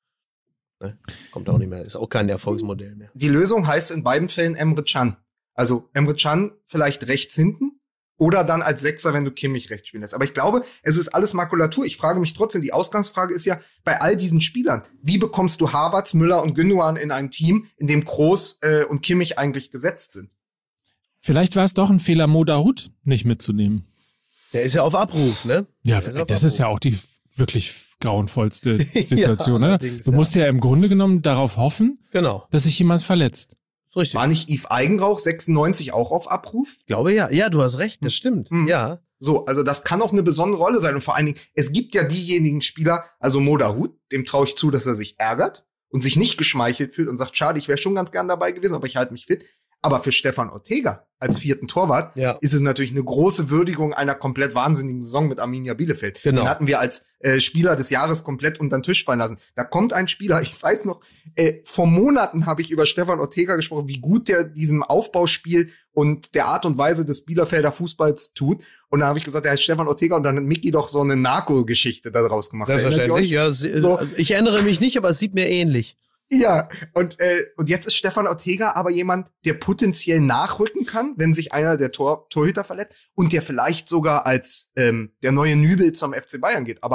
Kommt auch nicht mehr, ist auch kein Erfolgsmodell mehr. Die Lösung heißt in beiden Fällen Emre Can. Also Emre Can vielleicht rechts hinten oder dann als Sechser, wenn du Kimmich rechts spielen lässt. Aber ich glaube, es ist alles Makulatur. Ich frage mich trotzdem, die Ausgangsfrage ist ja, bei all diesen Spielern, wie bekommst du Havertz, Müller und Gündogan in ein Team, in dem Kroos und Kimmich eigentlich gesetzt sind? Vielleicht war es doch ein Fehler, Mo Dahoud nicht mitzunehmen. Der ist ja auf Abruf, ne? Ja, das ist ja auch die wirklich grauenvollste Situation, ne? Du musst ja im Grunde genommen darauf hoffen, dass sich jemand verletzt. Richtig. War nicht Yves Eigenrauch 96 auch auf Abruf? Ich glaube ja. Ja, du hast recht, das stimmt. Ja. So, also das kann auch eine besondere Rolle sein. Und vor allen Dingen, es gibt ja diejenigen Spieler, also Mo Dahoud, dem traue ich zu, dass er sich ärgert und sich nicht geschmeichelt fühlt und sagt, schade, ich wäre schon ganz gern dabei gewesen, aber ich halte mich fit. Aber für Stefan Ortega als 4. Torwart ist es natürlich eine große Würdigung einer komplett wahnsinnigen Saison mit Arminia Bielefeld. Den hatten wir als Spieler des Jahres komplett unter den Tisch fallen lassen. Da kommt ein Spieler, ich weiß noch, vor Monaten habe ich über Stefan Ortega gesprochen, wie gut der diesem Aufbauspiel und der Art und Weise des Bielefelder Fußballs tut. Und dann habe ich gesagt, der heißt Stefan Ortega und dann hat Micky doch so eine Narko-Geschichte daraus gemacht. Selbstverständlich, ja. So. Ich erinnere mich nicht, aber es sieht mir ähnlich. Ja, und jetzt ist Stefan Ortega aber jemand, der potenziell nachrücken kann, wenn sich einer der Torhüter verletzt und der vielleicht sogar als der neue Nübel zum FC Bayern geht, aber halt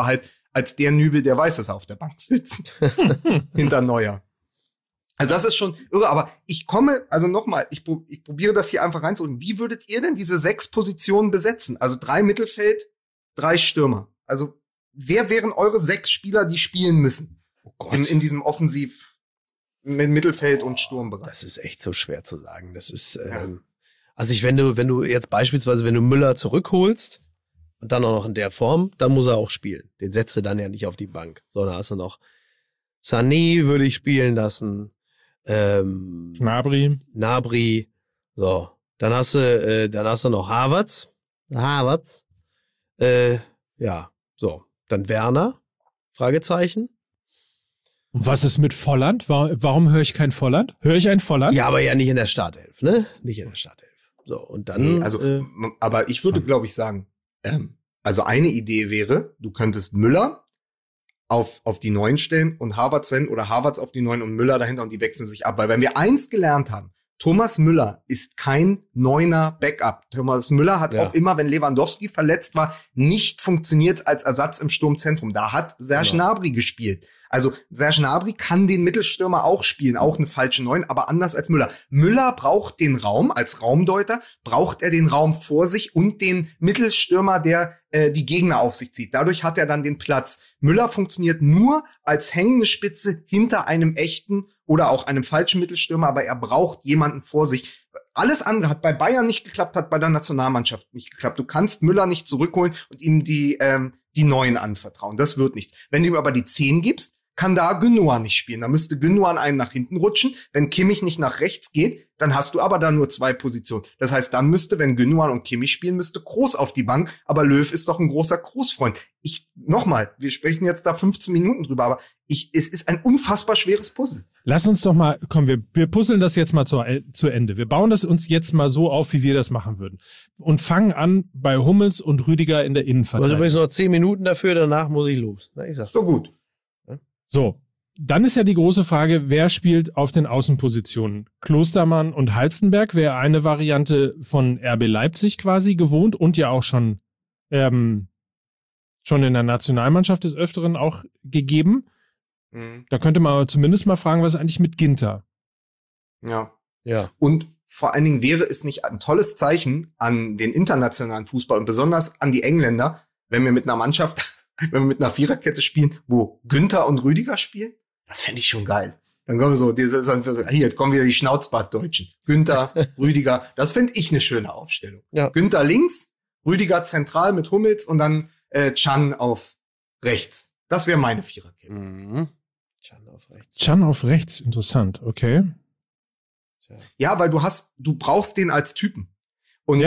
als der Nübel, der weiß, dass er auf der Bank sitzt. Hinter Neuer. Also das ist schon irre, aber ich probiere das hier einfach reinzuholen. Wie würdet ihr denn diese 6 Positionen besetzen? Also 3 Mittelfeld, 3 Stürmer. Also wer wären eure 6 Spieler, die spielen müssen? Oh Gott. In diesem Offensiv mit Mittelfeld und Sturmbereich. Das ist echt so schwer zu sagen. Das ist, also wenn du jetzt beispielsweise, wenn du Müller zurückholst und dann auch noch in der Form, dann muss er auch spielen. Den setzt du dann ja nicht auf die Bank, sondern hast du noch Sané würde ich spielen lassen. Gnabry. So. Dann hast du noch Havertz. Ja, so. Dann Werner. Fragezeichen. Und was ist mit Volland? Warum höre ich kein Volland? Höre ich ein Volland? Ja, aber ja nicht in der Startelf, ne? Nicht in der Startelf. So, und dann. Nee, aber ich würde, glaube ich, sagen, also eine Idee wäre, du könntest Müller auf die 9 stellen und Havertz oder Havertz auf die 9 und Müller dahinter und die wechseln sich ab. Weil wenn wir eins gelernt haben, Thomas Müller ist kein 9er Backup. Thomas Müller hat auch immer, wenn Lewandowski verletzt war, nicht funktioniert als Ersatz im Sturmzentrum. Da hat Serge Gnabry gespielt. Also Serge Gnabry kann den Mittelstürmer auch spielen, auch eine falsche 9, aber anders als Müller. Müller braucht den Raum, als Raumdeuter braucht er den Raum vor sich und den Mittelstürmer, der die Gegner auf sich zieht. Dadurch hat er dann den Platz. Müller funktioniert nur als hängende Spitze hinter einem echten oder auch einem falschen Mittelstürmer, aber er braucht jemanden vor sich. Alles andere hat bei Bayern nicht geklappt, hat bei der Nationalmannschaft nicht geklappt. Du kannst Müller nicht zurückholen und ihm die 9 anvertrauen. Das wird nichts. Wenn du ihm aber die 10 gibst, kann da Gündoğan nicht spielen. Da müsste Gündoğan einen nach hinten rutschen. Wenn Kimmich nicht nach rechts geht, dann hast du aber da nur 2 Positionen. Das heißt, dann müsste, wenn Gündoğan und Kimmich spielen, müsste Kroos auf die Bank. Aber Löw ist doch ein großer Kroos-Freund. Nochmal, wir sprechen jetzt da 15 Minuten drüber, aber es ist ein unfassbar schweres Puzzle. Lass uns doch mal, komm, wir puzzeln das jetzt mal zu Ende. Wir bauen das uns jetzt mal so auf, wie wir das machen würden. Und fangen an bei Hummels und Rüdiger in der Innenverteidigung. Also übrigens noch 10 Minuten dafür, danach muss ich los. Na, ich sag's so gut. So, dann ist ja die große Frage, wer spielt auf den Außenpositionen? Klostermann und Halstenberg wäre eine Variante von RB Leipzig quasi gewohnt und ja auch schon in der Nationalmannschaft des Öfteren auch gegeben. Da könnte man aber zumindest mal fragen, was ist eigentlich mit Ginter? Ja. Und vor allen Dingen wäre es nicht ein tolles Zeichen an den internationalen Fußball und besonders an die Engländer, wenn wir mit einer Viererkette spielen, wo Günther und Rüdiger spielen? Das fände ich schon geil. Dann kommen jetzt kommen wieder die Schnauzbart-Deutschen. Günther, Rüdiger, das fände ich eine schöne Aufstellung. Ja. Günther links, Rüdiger zentral mit Hummels und dann Can auf rechts. Das wäre meine Viererkette. Mhm. Can auf rechts, interessant, okay. Ja, weil du brauchst den als Typen. Und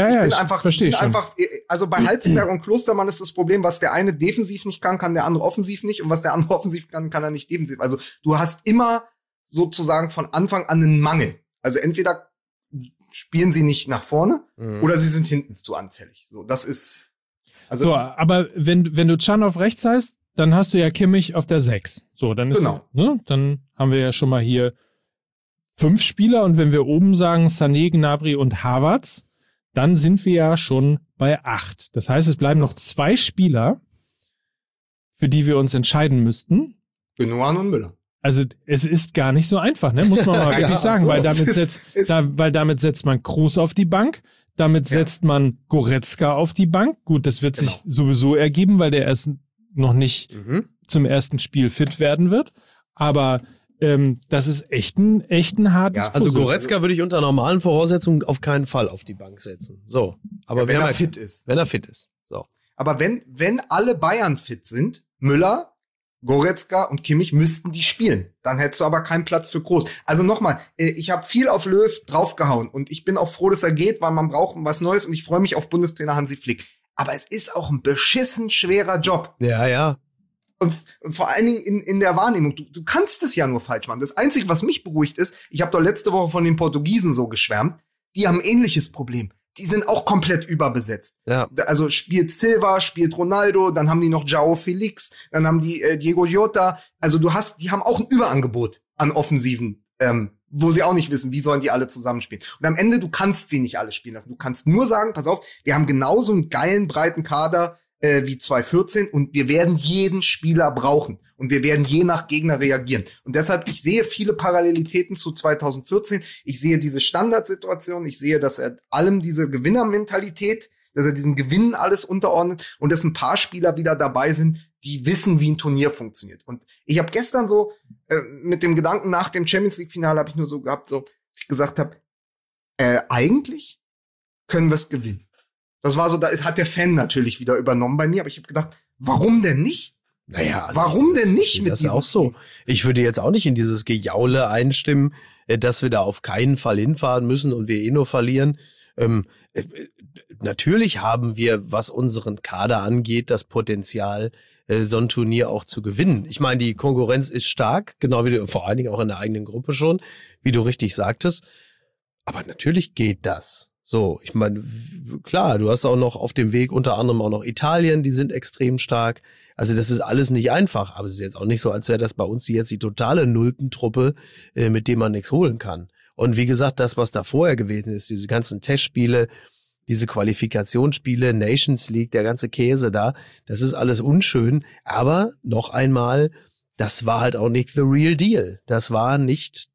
also bei Halzenberg und Klostermann ist das Problem, was der eine defensiv nicht kann der andere offensiv nicht. Und was der andere offensiv kann er nicht defensiv. Also du hast immer sozusagen von Anfang an einen Mangel. Also entweder spielen sie nicht nach vorne oder sie sind hinten zu anfällig. So, das ist. Also so, aber wenn du Can auf rechts heißt, dann hast du ja Kimmich auf der 6. So, dann ist, genau. Dann haben wir ja schon mal hier 5 Spieler und wenn wir oben sagen Sané, Gnabry und Havertz, dann sind wir ja schon bei 8. Das heißt, es bleiben noch 2 Spieler, für die wir uns entscheiden müssten. Gündoğan und Müller. Also es ist gar nicht so einfach, ne? Muss man mal wirklich sagen, weil damit setzt man Kroos auf die Bank, damit setzt man Goretzka auf die Bank. Gut, das wird sich sowieso ergeben, weil der erst noch nicht zum ersten Spiel fit werden wird. Aber das ist echt ein hartes Puzzle. Also Goretzka würde ich unter normalen Voraussetzungen auf keinen Fall auf die Bank setzen. So, aber wenn er fit ist. Wenn er fit ist. So. Aber wenn alle Bayern fit sind, Müller, Goretzka und Kimmich müssten die spielen. Dann hättest du aber keinen Platz für Kroos. Also nochmal, ich habe viel auf Löw draufgehauen und ich bin auch froh, dass er geht, weil man braucht was Neues und ich freue mich auf Bundestrainer Hansi Flick. Aber es ist auch ein beschissen schwerer Job. Ja. Und vor allen Dingen in der Wahrnehmung. Du kannst es ja nur falsch machen. Das Einzige, was mich beruhigt ist, ich habe doch letzte Woche von den Portugiesen so geschwärmt, die haben ein ähnliches Problem. Die sind auch komplett überbesetzt. Ja. Also spielt Silva, spielt Ronaldo, dann haben die noch João Felix, dann haben die Diego Jota. Also die haben auch ein Überangebot an Offensiven, wo sie auch nicht wissen, wie sollen die alle zusammenspielen. Und am Ende, du kannst sie nicht alle spielen lassen. Du kannst nur sagen, pass auf, wir haben genauso einen geilen, breiten Kader wie 2014 und wir werden jeden Spieler brauchen und wir werden je nach Gegner reagieren. Und deshalb, ich sehe viele Parallelitäten zu 2014. Ich sehe diese Standardsituation, ich sehe, dass er allem diese Gewinnermentalität, dass er diesem Gewinnen alles unterordnet und dass ein paar Spieler wieder dabei sind, die wissen, wie ein Turnier funktioniert. Und ich habe gestern so mit dem Gedanken nach dem Champions-League-Finale habe ich nur so gehabt, so, dass ich gesagt habe, eigentlich können wir es gewinnen. Das war so, hat der Fan natürlich wieder übernommen bei mir, aber ich habe gedacht, warum denn nicht? Naja, also warum denn nicht mit das ist auch so. Ich würde jetzt auch nicht in dieses Gejaule einstimmen, dass wir da auf keinen Fall hinfahren müssen und wir nur verlieren. Natürlich haben wir, was unseren Kader angeht, das Potenzial, so ein Turnier auch zu gewinnen. Ich meine, die Konkurrenz ist stark, genau wie du, vor allen Dingen auch in der eigenen Gruppe schon, wie du richtig sagtest. Aber natürlich geht das. So, ich meine, klar, du hast auch noch auf dem Weg unter anderem auch noch Italien, die sind extrem stark. Also das ist alles nicht einfach, aber es ist jetzt auch nicht so, als wäre das bei uns jetzt die totale Nulpentruppe, mit dem man nichts holen kann. Und wie gesagt, das, was da vorher gewesen ist, diese ganzen Testspiele, diese Qualifikationsspiele, Nations League, der ganze Käse da, das ist alles unschön. Aber noch einmal, das war halt auch nicht the real deal. Das war nicht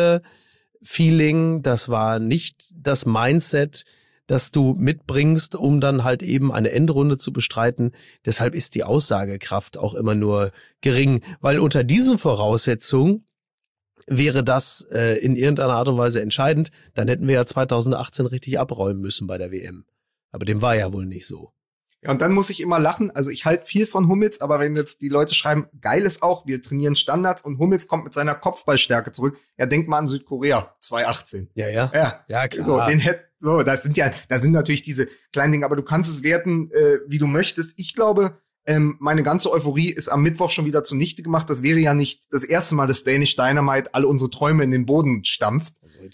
Turnier-Feeling, das war nicht das Mindset, das du mitbringst, um dann halt eben eine Endrunde zu bestreiten. Deshalb ist die Aussagekraft auch immer nur gering, weil unter diesen Voraussetzungen wäre das in irgendeiner Art und Weise entscheidend, dann hätten wir ja 2018 richtig abräumen müssen bei der WM. Aber dem war ja wohl nicht so. Ja, und dann muss ich immer lachen. Also ich halte viel von Hummels, aber wenn jetzt die Leute schreiben, geil ist auch, wir trainieren Standards und Hummels kommt mit seiner Kopfballstärke zurück. Ja, denk mal an Südkorea 2018. Ja, klar. Das sind natürlich diese kleinen Dinge, aber du kannst es werten, wie du möchtest. Ich glaube, meine ganze Euphorie ist am Mittwoch schon wieder zunichte gemacht. Das wäre ja nicht das erste Mal, dass Danish Dynamite alle unsere Träume in den Boden stampft.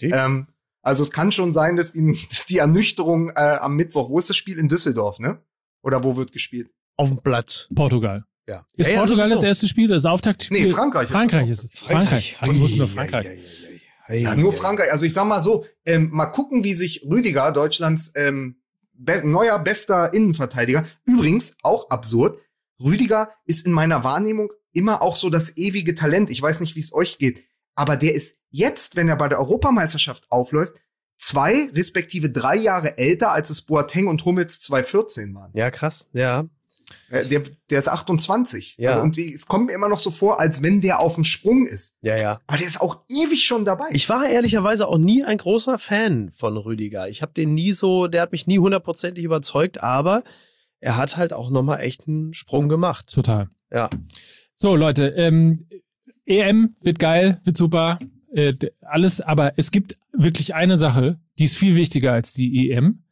Also es kann schon sein, dass die Ernüchterung am Mittwoch, wo ist das Spiel? In Düsseldorf, ne? Oder wo wird gespielt? Auf dem Platz. Portugal. Ja. Ist Portugal das erste Spiel, das Auftaktspiel? Nee, Frankreich. Frankreich. Also muss nur Frankreich. Ja, nur Frankreich. Also ich sag mal so, mal gucken, wie sich Rüdiger, Deutschlands neuer bester Innenverteidiger, übrigens auch absurd, Rüdiger ist in meiner Wahrnehmung immer auch so das ewige Talent. Ich weiß nicht, wie es euch geht, aber der ist jetzt, wenn er bei der Europameisterschaft aufläuft, 2 respektive 3 Jahre älter, als es Boateng und Hummels 2014 waren. Ja, krass, ja. Der ist 28. Ja. Also, und es kommt mir immer noch so vor, als wenn der auf dem Sprung ist. Ja. Aber der ist auch ewig schon dabei. Ich war ehrlicherweise auch nie ein großer Fan von Rüdiger. Ich habe den nie so, der hat mich nie 100%ig überzeugt, aber er hat halt auch nochmal echt einen Sprung gemacht. Total. Ja. So, Leute, EM wird geil, wird super, alles, aber es gibt wirklich eine Sache, die ist viel wichtiger als die EM.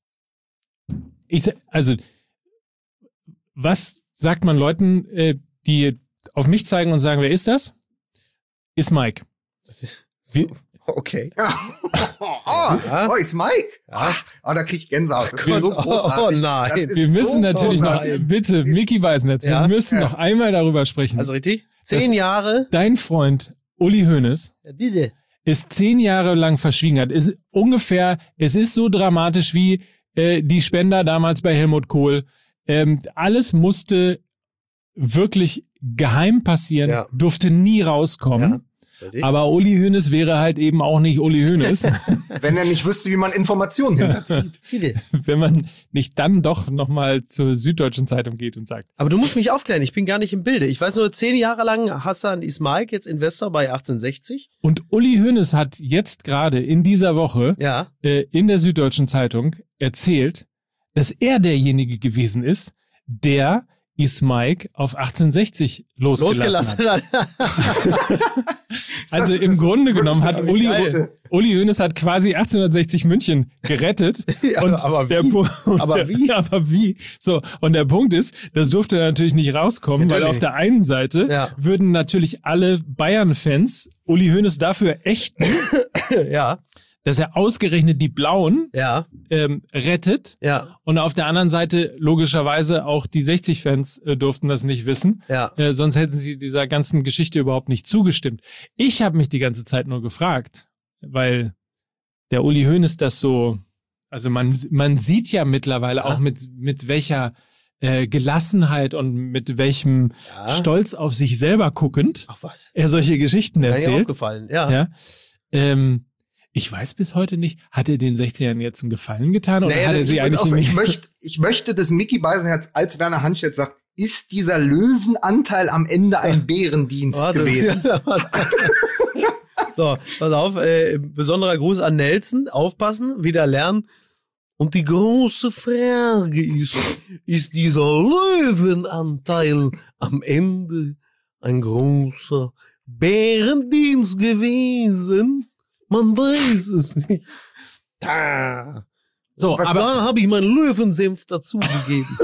Was sagt man Leuten, die auf mich zeigen und sagen, wer ist das? Ist Mike. Okay. Ist Mike? Ja. Da krieg ich Gänsehaut. Das ist so großartig. Oh nein. Wir müssen natürlich großartig. Noch, bitte, Micky Beisenherz, wir müssen noch einmal darüber sprechen. Also richtig? 10 Jahre? Dein Freund Uli Hoeneß ist 10 Jahre lang verschwiegen hat. Es ist so dramatisch wie die Spender damals bei Helmut Kohl. Alles musste wirklich geheim passieren, durfte nie rauskommen. Aber Uli Hoeneß wäre halt eben auch nicht Uli Hoeneß. Wenn er nicht wüsste, wie man Informationen hinterzieht. Wenn man nicht dann doch nochmal zur Süddeutschen Zeitung geht und sagt. Aber du musst mich aufklären, ich bin gar nicht im Bilde. Ich weiß nur, 10 Jahre lang Hassan Ismaik, jetzt Investor bei 1860. Und Uli Hoeneß hat jetzt gerade in dieser Woche in der Süddeutschen Zeitung erzählt, dass er derjenige gewesen ist, der Ismaik auf 1860 losgelassen hat. Also im Grunde genommen hat Uli Hoeneß hat quasi 1860 München gerettet. Aber wie? So, und der Punkt ist, das durfte natürlich nicht rauskommen, weil auf der einen Seite würden natürlich alle Bayern-Fans Uli Hoeneß dafür ächten, dass er ausgerechnet die Blauen rettet. Ja. Und auf der anderen Seite logischerweise auch die 60-Fans durften das nicht wissen. Ja. Sonst hätten sie dieser ganzen Geschichte überhaupt nicht zugestimmt. Ich habe mich die ganze Zeit nur gefragt, weil der Uli Hoeneß das so, also man sieht ja mittlerweile auch mit welcher Gelassenheit und mit welchem Stolz auf sich selber guckend er solche Geschichten erzählt. Mir aufgefallen, ja. Ich weiß bis heute nicht, hat er den 16ern jetzt einen Gefallen getan oder hat er sie eigentlich so, ich möchte, dass Micky Beisenherz als Werner Hansch jetzt sagt, ist dieser Löwenanteil am Ende ein Bärendienst gewesen? So, pass auf, besonderer Gruß an Nelson, aufpassen, wieder lernen. Und die große Frage ist dieser Löwenanteil am Ende ein großer Bärendienst gewesen? Man weiß es nicht. Da. So, aber da habe ich meinen Löwensenf dazugegeben.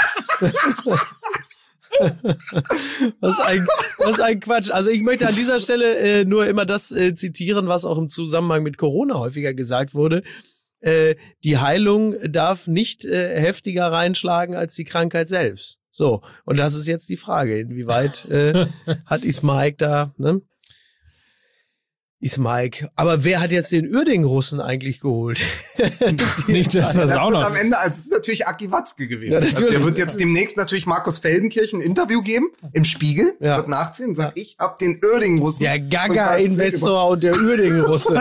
Was ein Quatsch. Also ich möchte an dieser Stelle nur immer das zitieren, was auch im Zusammenhang mit Corona häufiger gesagt wurde. Die Heilung darf nicht heftiger reinschlagen als die Krankheit selbst. So, und das ist jetzt die Frage, inwieweit hat Ismaik da, ne? Ismaik. Aber wer hat jetzt den Uerdingen-Russen eigentlich geholt? Nicht, dass das auch noch. Am Ende, als ist natürlich Aki Watzke gewesen. Ja, also der wird jetzt demnächst natürlich Markus Feldenkirchen ein Interview geben, im Spiegel, wird nachziehen und sagt, ich hab den Uerdingen-Russen. Der Gaga-Investor und der Uerdingen-Russe.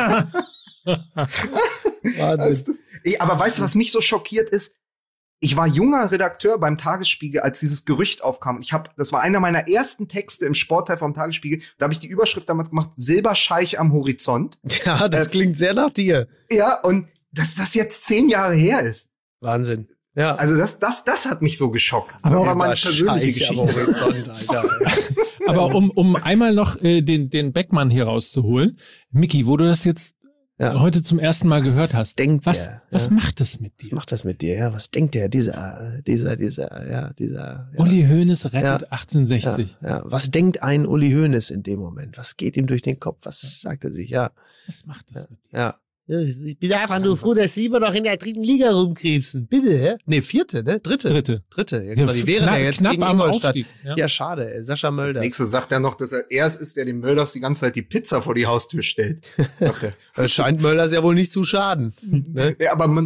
Wahnsinn. Aber weißt du, was mich so schockiert ist? Ich war junger Redakteur beim Tagesspiegel, als dieses Gerücht aufkam. Das war einer meiner ersten Texte im Sportteil vom Tagesspiegel. Da habe ich die Überschrift damals gemacht, Silberscheich am Horizont. Ja, das klingt sehr nach dir. Ja, und dass das jetzt 10 Jahre her ist. Wahnsinn. Ja. Also das hat mich so geschockt. Das war meine persönliche Geschichte. Am Horizont, Alter. Aber um einmal noch den Beckmann hier rauszuholen. Micky, wo du das jetzt heute zum ersten Mal gehört hast. Was macht das mit dir? Was macht das mit dir? Ja, was denkt der? Dieser. Uli Hoeneß rettet 1860. Ja. Was denkt ein Uli Hoeneß in dem Moment? Was geht ihm durch den Kopf? Was sagt er sich? Ja. Was macht das mit dir? Ja. Ich bin einfach nur froh, dass sie immer noch in der 3. Liga rumkrebsen. Bitte, hä? Nee, 4., ne? 3. Ja, genau, die wären ja jetzt knapp gegen am Ingolstadt. Aufstieg. Ja, schade, Sascha Mölders. Als nächstes sagt er noch, dass er erst ist, der dem Mölders die ganze Zeit die Pizza vor die Haustür stellt. Das scheint Mölders ja wohl nicht zu schaden. Ne? Ja, aber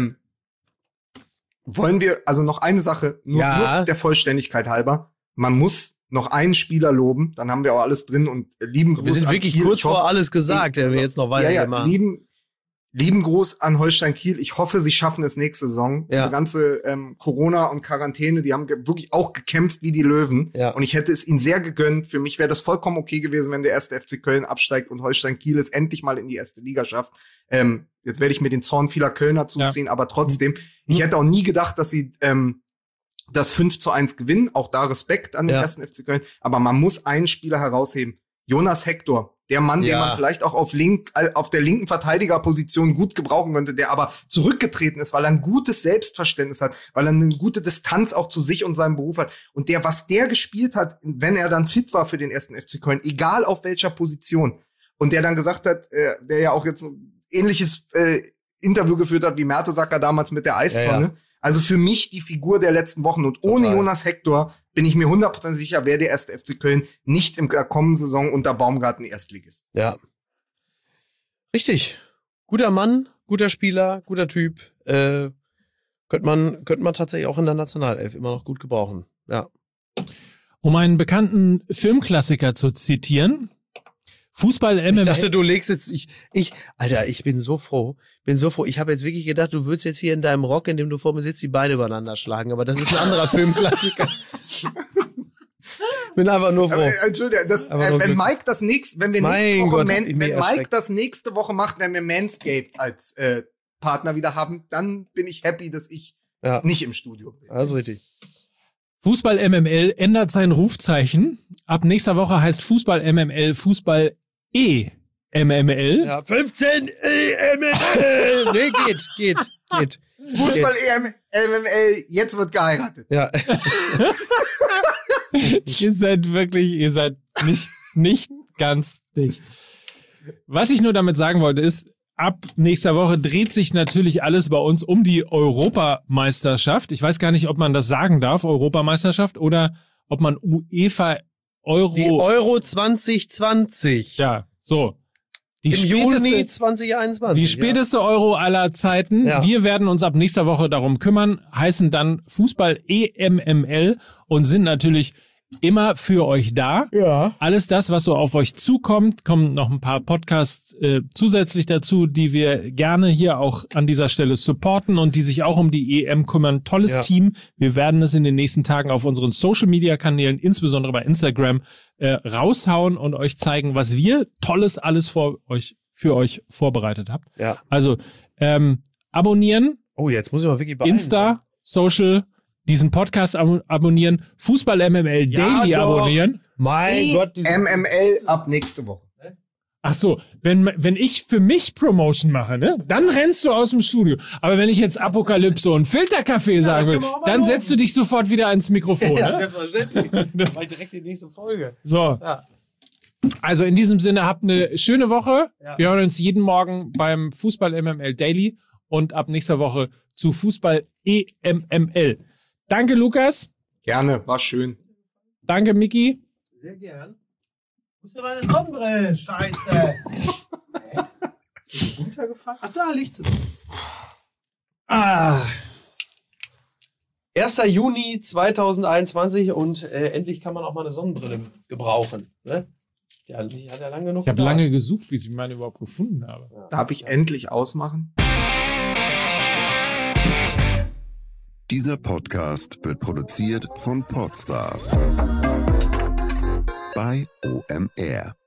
wollen wir, also noch eine Sache, nur der Vollständigkeit halber, man muss noch einen Spieler loben, dann haben wir auch alles drin und lieben Gruß. Wir sind wirklich kurz vor alles gesagt, wenn wir jetzt noch weitermachen. Lieben Gruß an Holstein Kiel. Ich hoffe, sie schaffen es nächste Saison. Ja. Diese ganze Corona und Quarantäne, die haben wirklich auch gekämpft wie die Löwen. Ja. Und ich hätte es ihnen sehr gegönnt. Für mich wäre das vollkommen okay gewesen, wenn der 1. FC Köln absteigt und Holstein Kiel es endlich mal in die 1. Liga schafft. Jetzt werde ich mir den Zorn vieler Kölner zuziehen, aber trotzdem, ich hätte auch nie gedacht, dass sie das 5:1 gewinnen. Auch da Respekt an den 1. FC Köln. Aber man muss einen Spieler herausheben. Jonas Hector. Der Mann, den man vielleicht auch auf der linken Verteidigerposition gut gebrauchen könnte, der aber zurückgetreten ist, weil er ein gutes Selbstverständnis hat, weil er eine gute Distanz auch zu sich und seinem Beruf hat. Und was der gespielt hat, wenn er dann fit war für den 1. FC Köln, egal auf welcher Position, und der dann gesagt hat, der ja auch jetzt ein ähnliches Interview geführt hat wie Mertesacker damals mit der Eistonne. Ja. Also für mich die Figur der letzten Wochen. Und ohne Jonas Hector bin ich mir 100% sicher, wäre der 1. FC Köln nicht in der kommenden Saison unter Baumgarten Erstligist. Ja. Richtig. Guter Mann, guter Spieler, guter Typ. Könnte man tatsächlich auch in der Nationalelf immer noch gut gebrauchen. Ja. Um einen bekannten Filmklassiker zu zitieren, Fußball-MML. Ich dachte, du legst jetzt, Alter, ich bin so froh. Ich habe jetzt wirklich gedacht, du würdest jetzt hier in deinem Rock, in dem du vor mir sitzt, die Beine übereinander schlagen. Aber das ist ein anderer Filmklassiker. Bin einfach nur froh. Entschuldigung, wenn Mike das nächste Woche macht, wenn wir Manscaped als Partner wieder haben, dann bin ich happy, dass ich nicht im Studio bin. Das ist richtig. Fußball-MML ändert sein Rufzeichen. Ab nächster Woche heißt Fußball-MML Fußball-E-MML. Ja, 15 E-MML. Nee, geht. Fußball-MML, jetzt wird geheiratet. Ja. Ihr seid nicht ganz dicht. Was ich nur damit sagen wollte ist, ab nächster Woche dreht sich natürlich alles bei uns um die Europameisterschaft. Ich weiß gar nicht, ob man das sagen darf, Europameisterschaft, oder ob man UEFA Euro... Die Euro 2020. Ja, so. Im Juni 2021. Die späteste Euro aller Zeiten. Ja. Wir werden uns ab nächster Woche darum kümmern, heißen dann Fußball EMML und sind natürlich immer für euch da. Ja. Alles das, was so auf euch zukommt, kommen noch ein paar Podcasts zusätzlich dazu, die wir gerne hier auch an dieser Stelle supporten und die sich auch um die EM kümmern. Tolles Team. Wir werden es in den nächsten Tagen auf unseren Social-Media-Kanälen, insbesondere bei Instagram, raushauen und euch zeigen, was wir Tolles alles für euch vorbereitet habt. Ja. Also abonnieren. Oh, jetzt muss ich mal wirklich beeilen. Insta, Social, diesen Podcast abonnieren, Fußball MML Daily abonnieren. Mein Gott. MML ab nächste Woche. Ach so, wenn ich für mich Promotion mache, ne, dann rennst du aus dem Studio. Aber wenn ich jetzt Apokalypse und Filterkaffee sagen will, dann setzt du dich sofort wieder ans Mikrofon. Ja, ne? Selbstverständlich. Dann war ich direkt die nächste Folge. So. Ja. Also in diesem Sinne, habt eine schöne Woche. Ja. Wir hören uns jeden Morgen beim Fußball MML Daily und ab nächster Woche zu Fußball EMML. Danke, Lukas. Gerne, war schön. Danke, Miki. Sehr gern. Wo ist denn meine Sonnenbrille? Scheiße. Ist die runtergefahren? Ach, da liegt sie. 1. Juni 2021 und endlich kann man auch mal eine Sonnenbrille gebrauchen. Ne? Ja, hat ja lange genug Ich habe lange gesucht, bis ich meine überhaupt gefunden habe. Ja. Darf ich endlich ausmachen? Dieser Podcast wird produziert von Podstars bei OMR.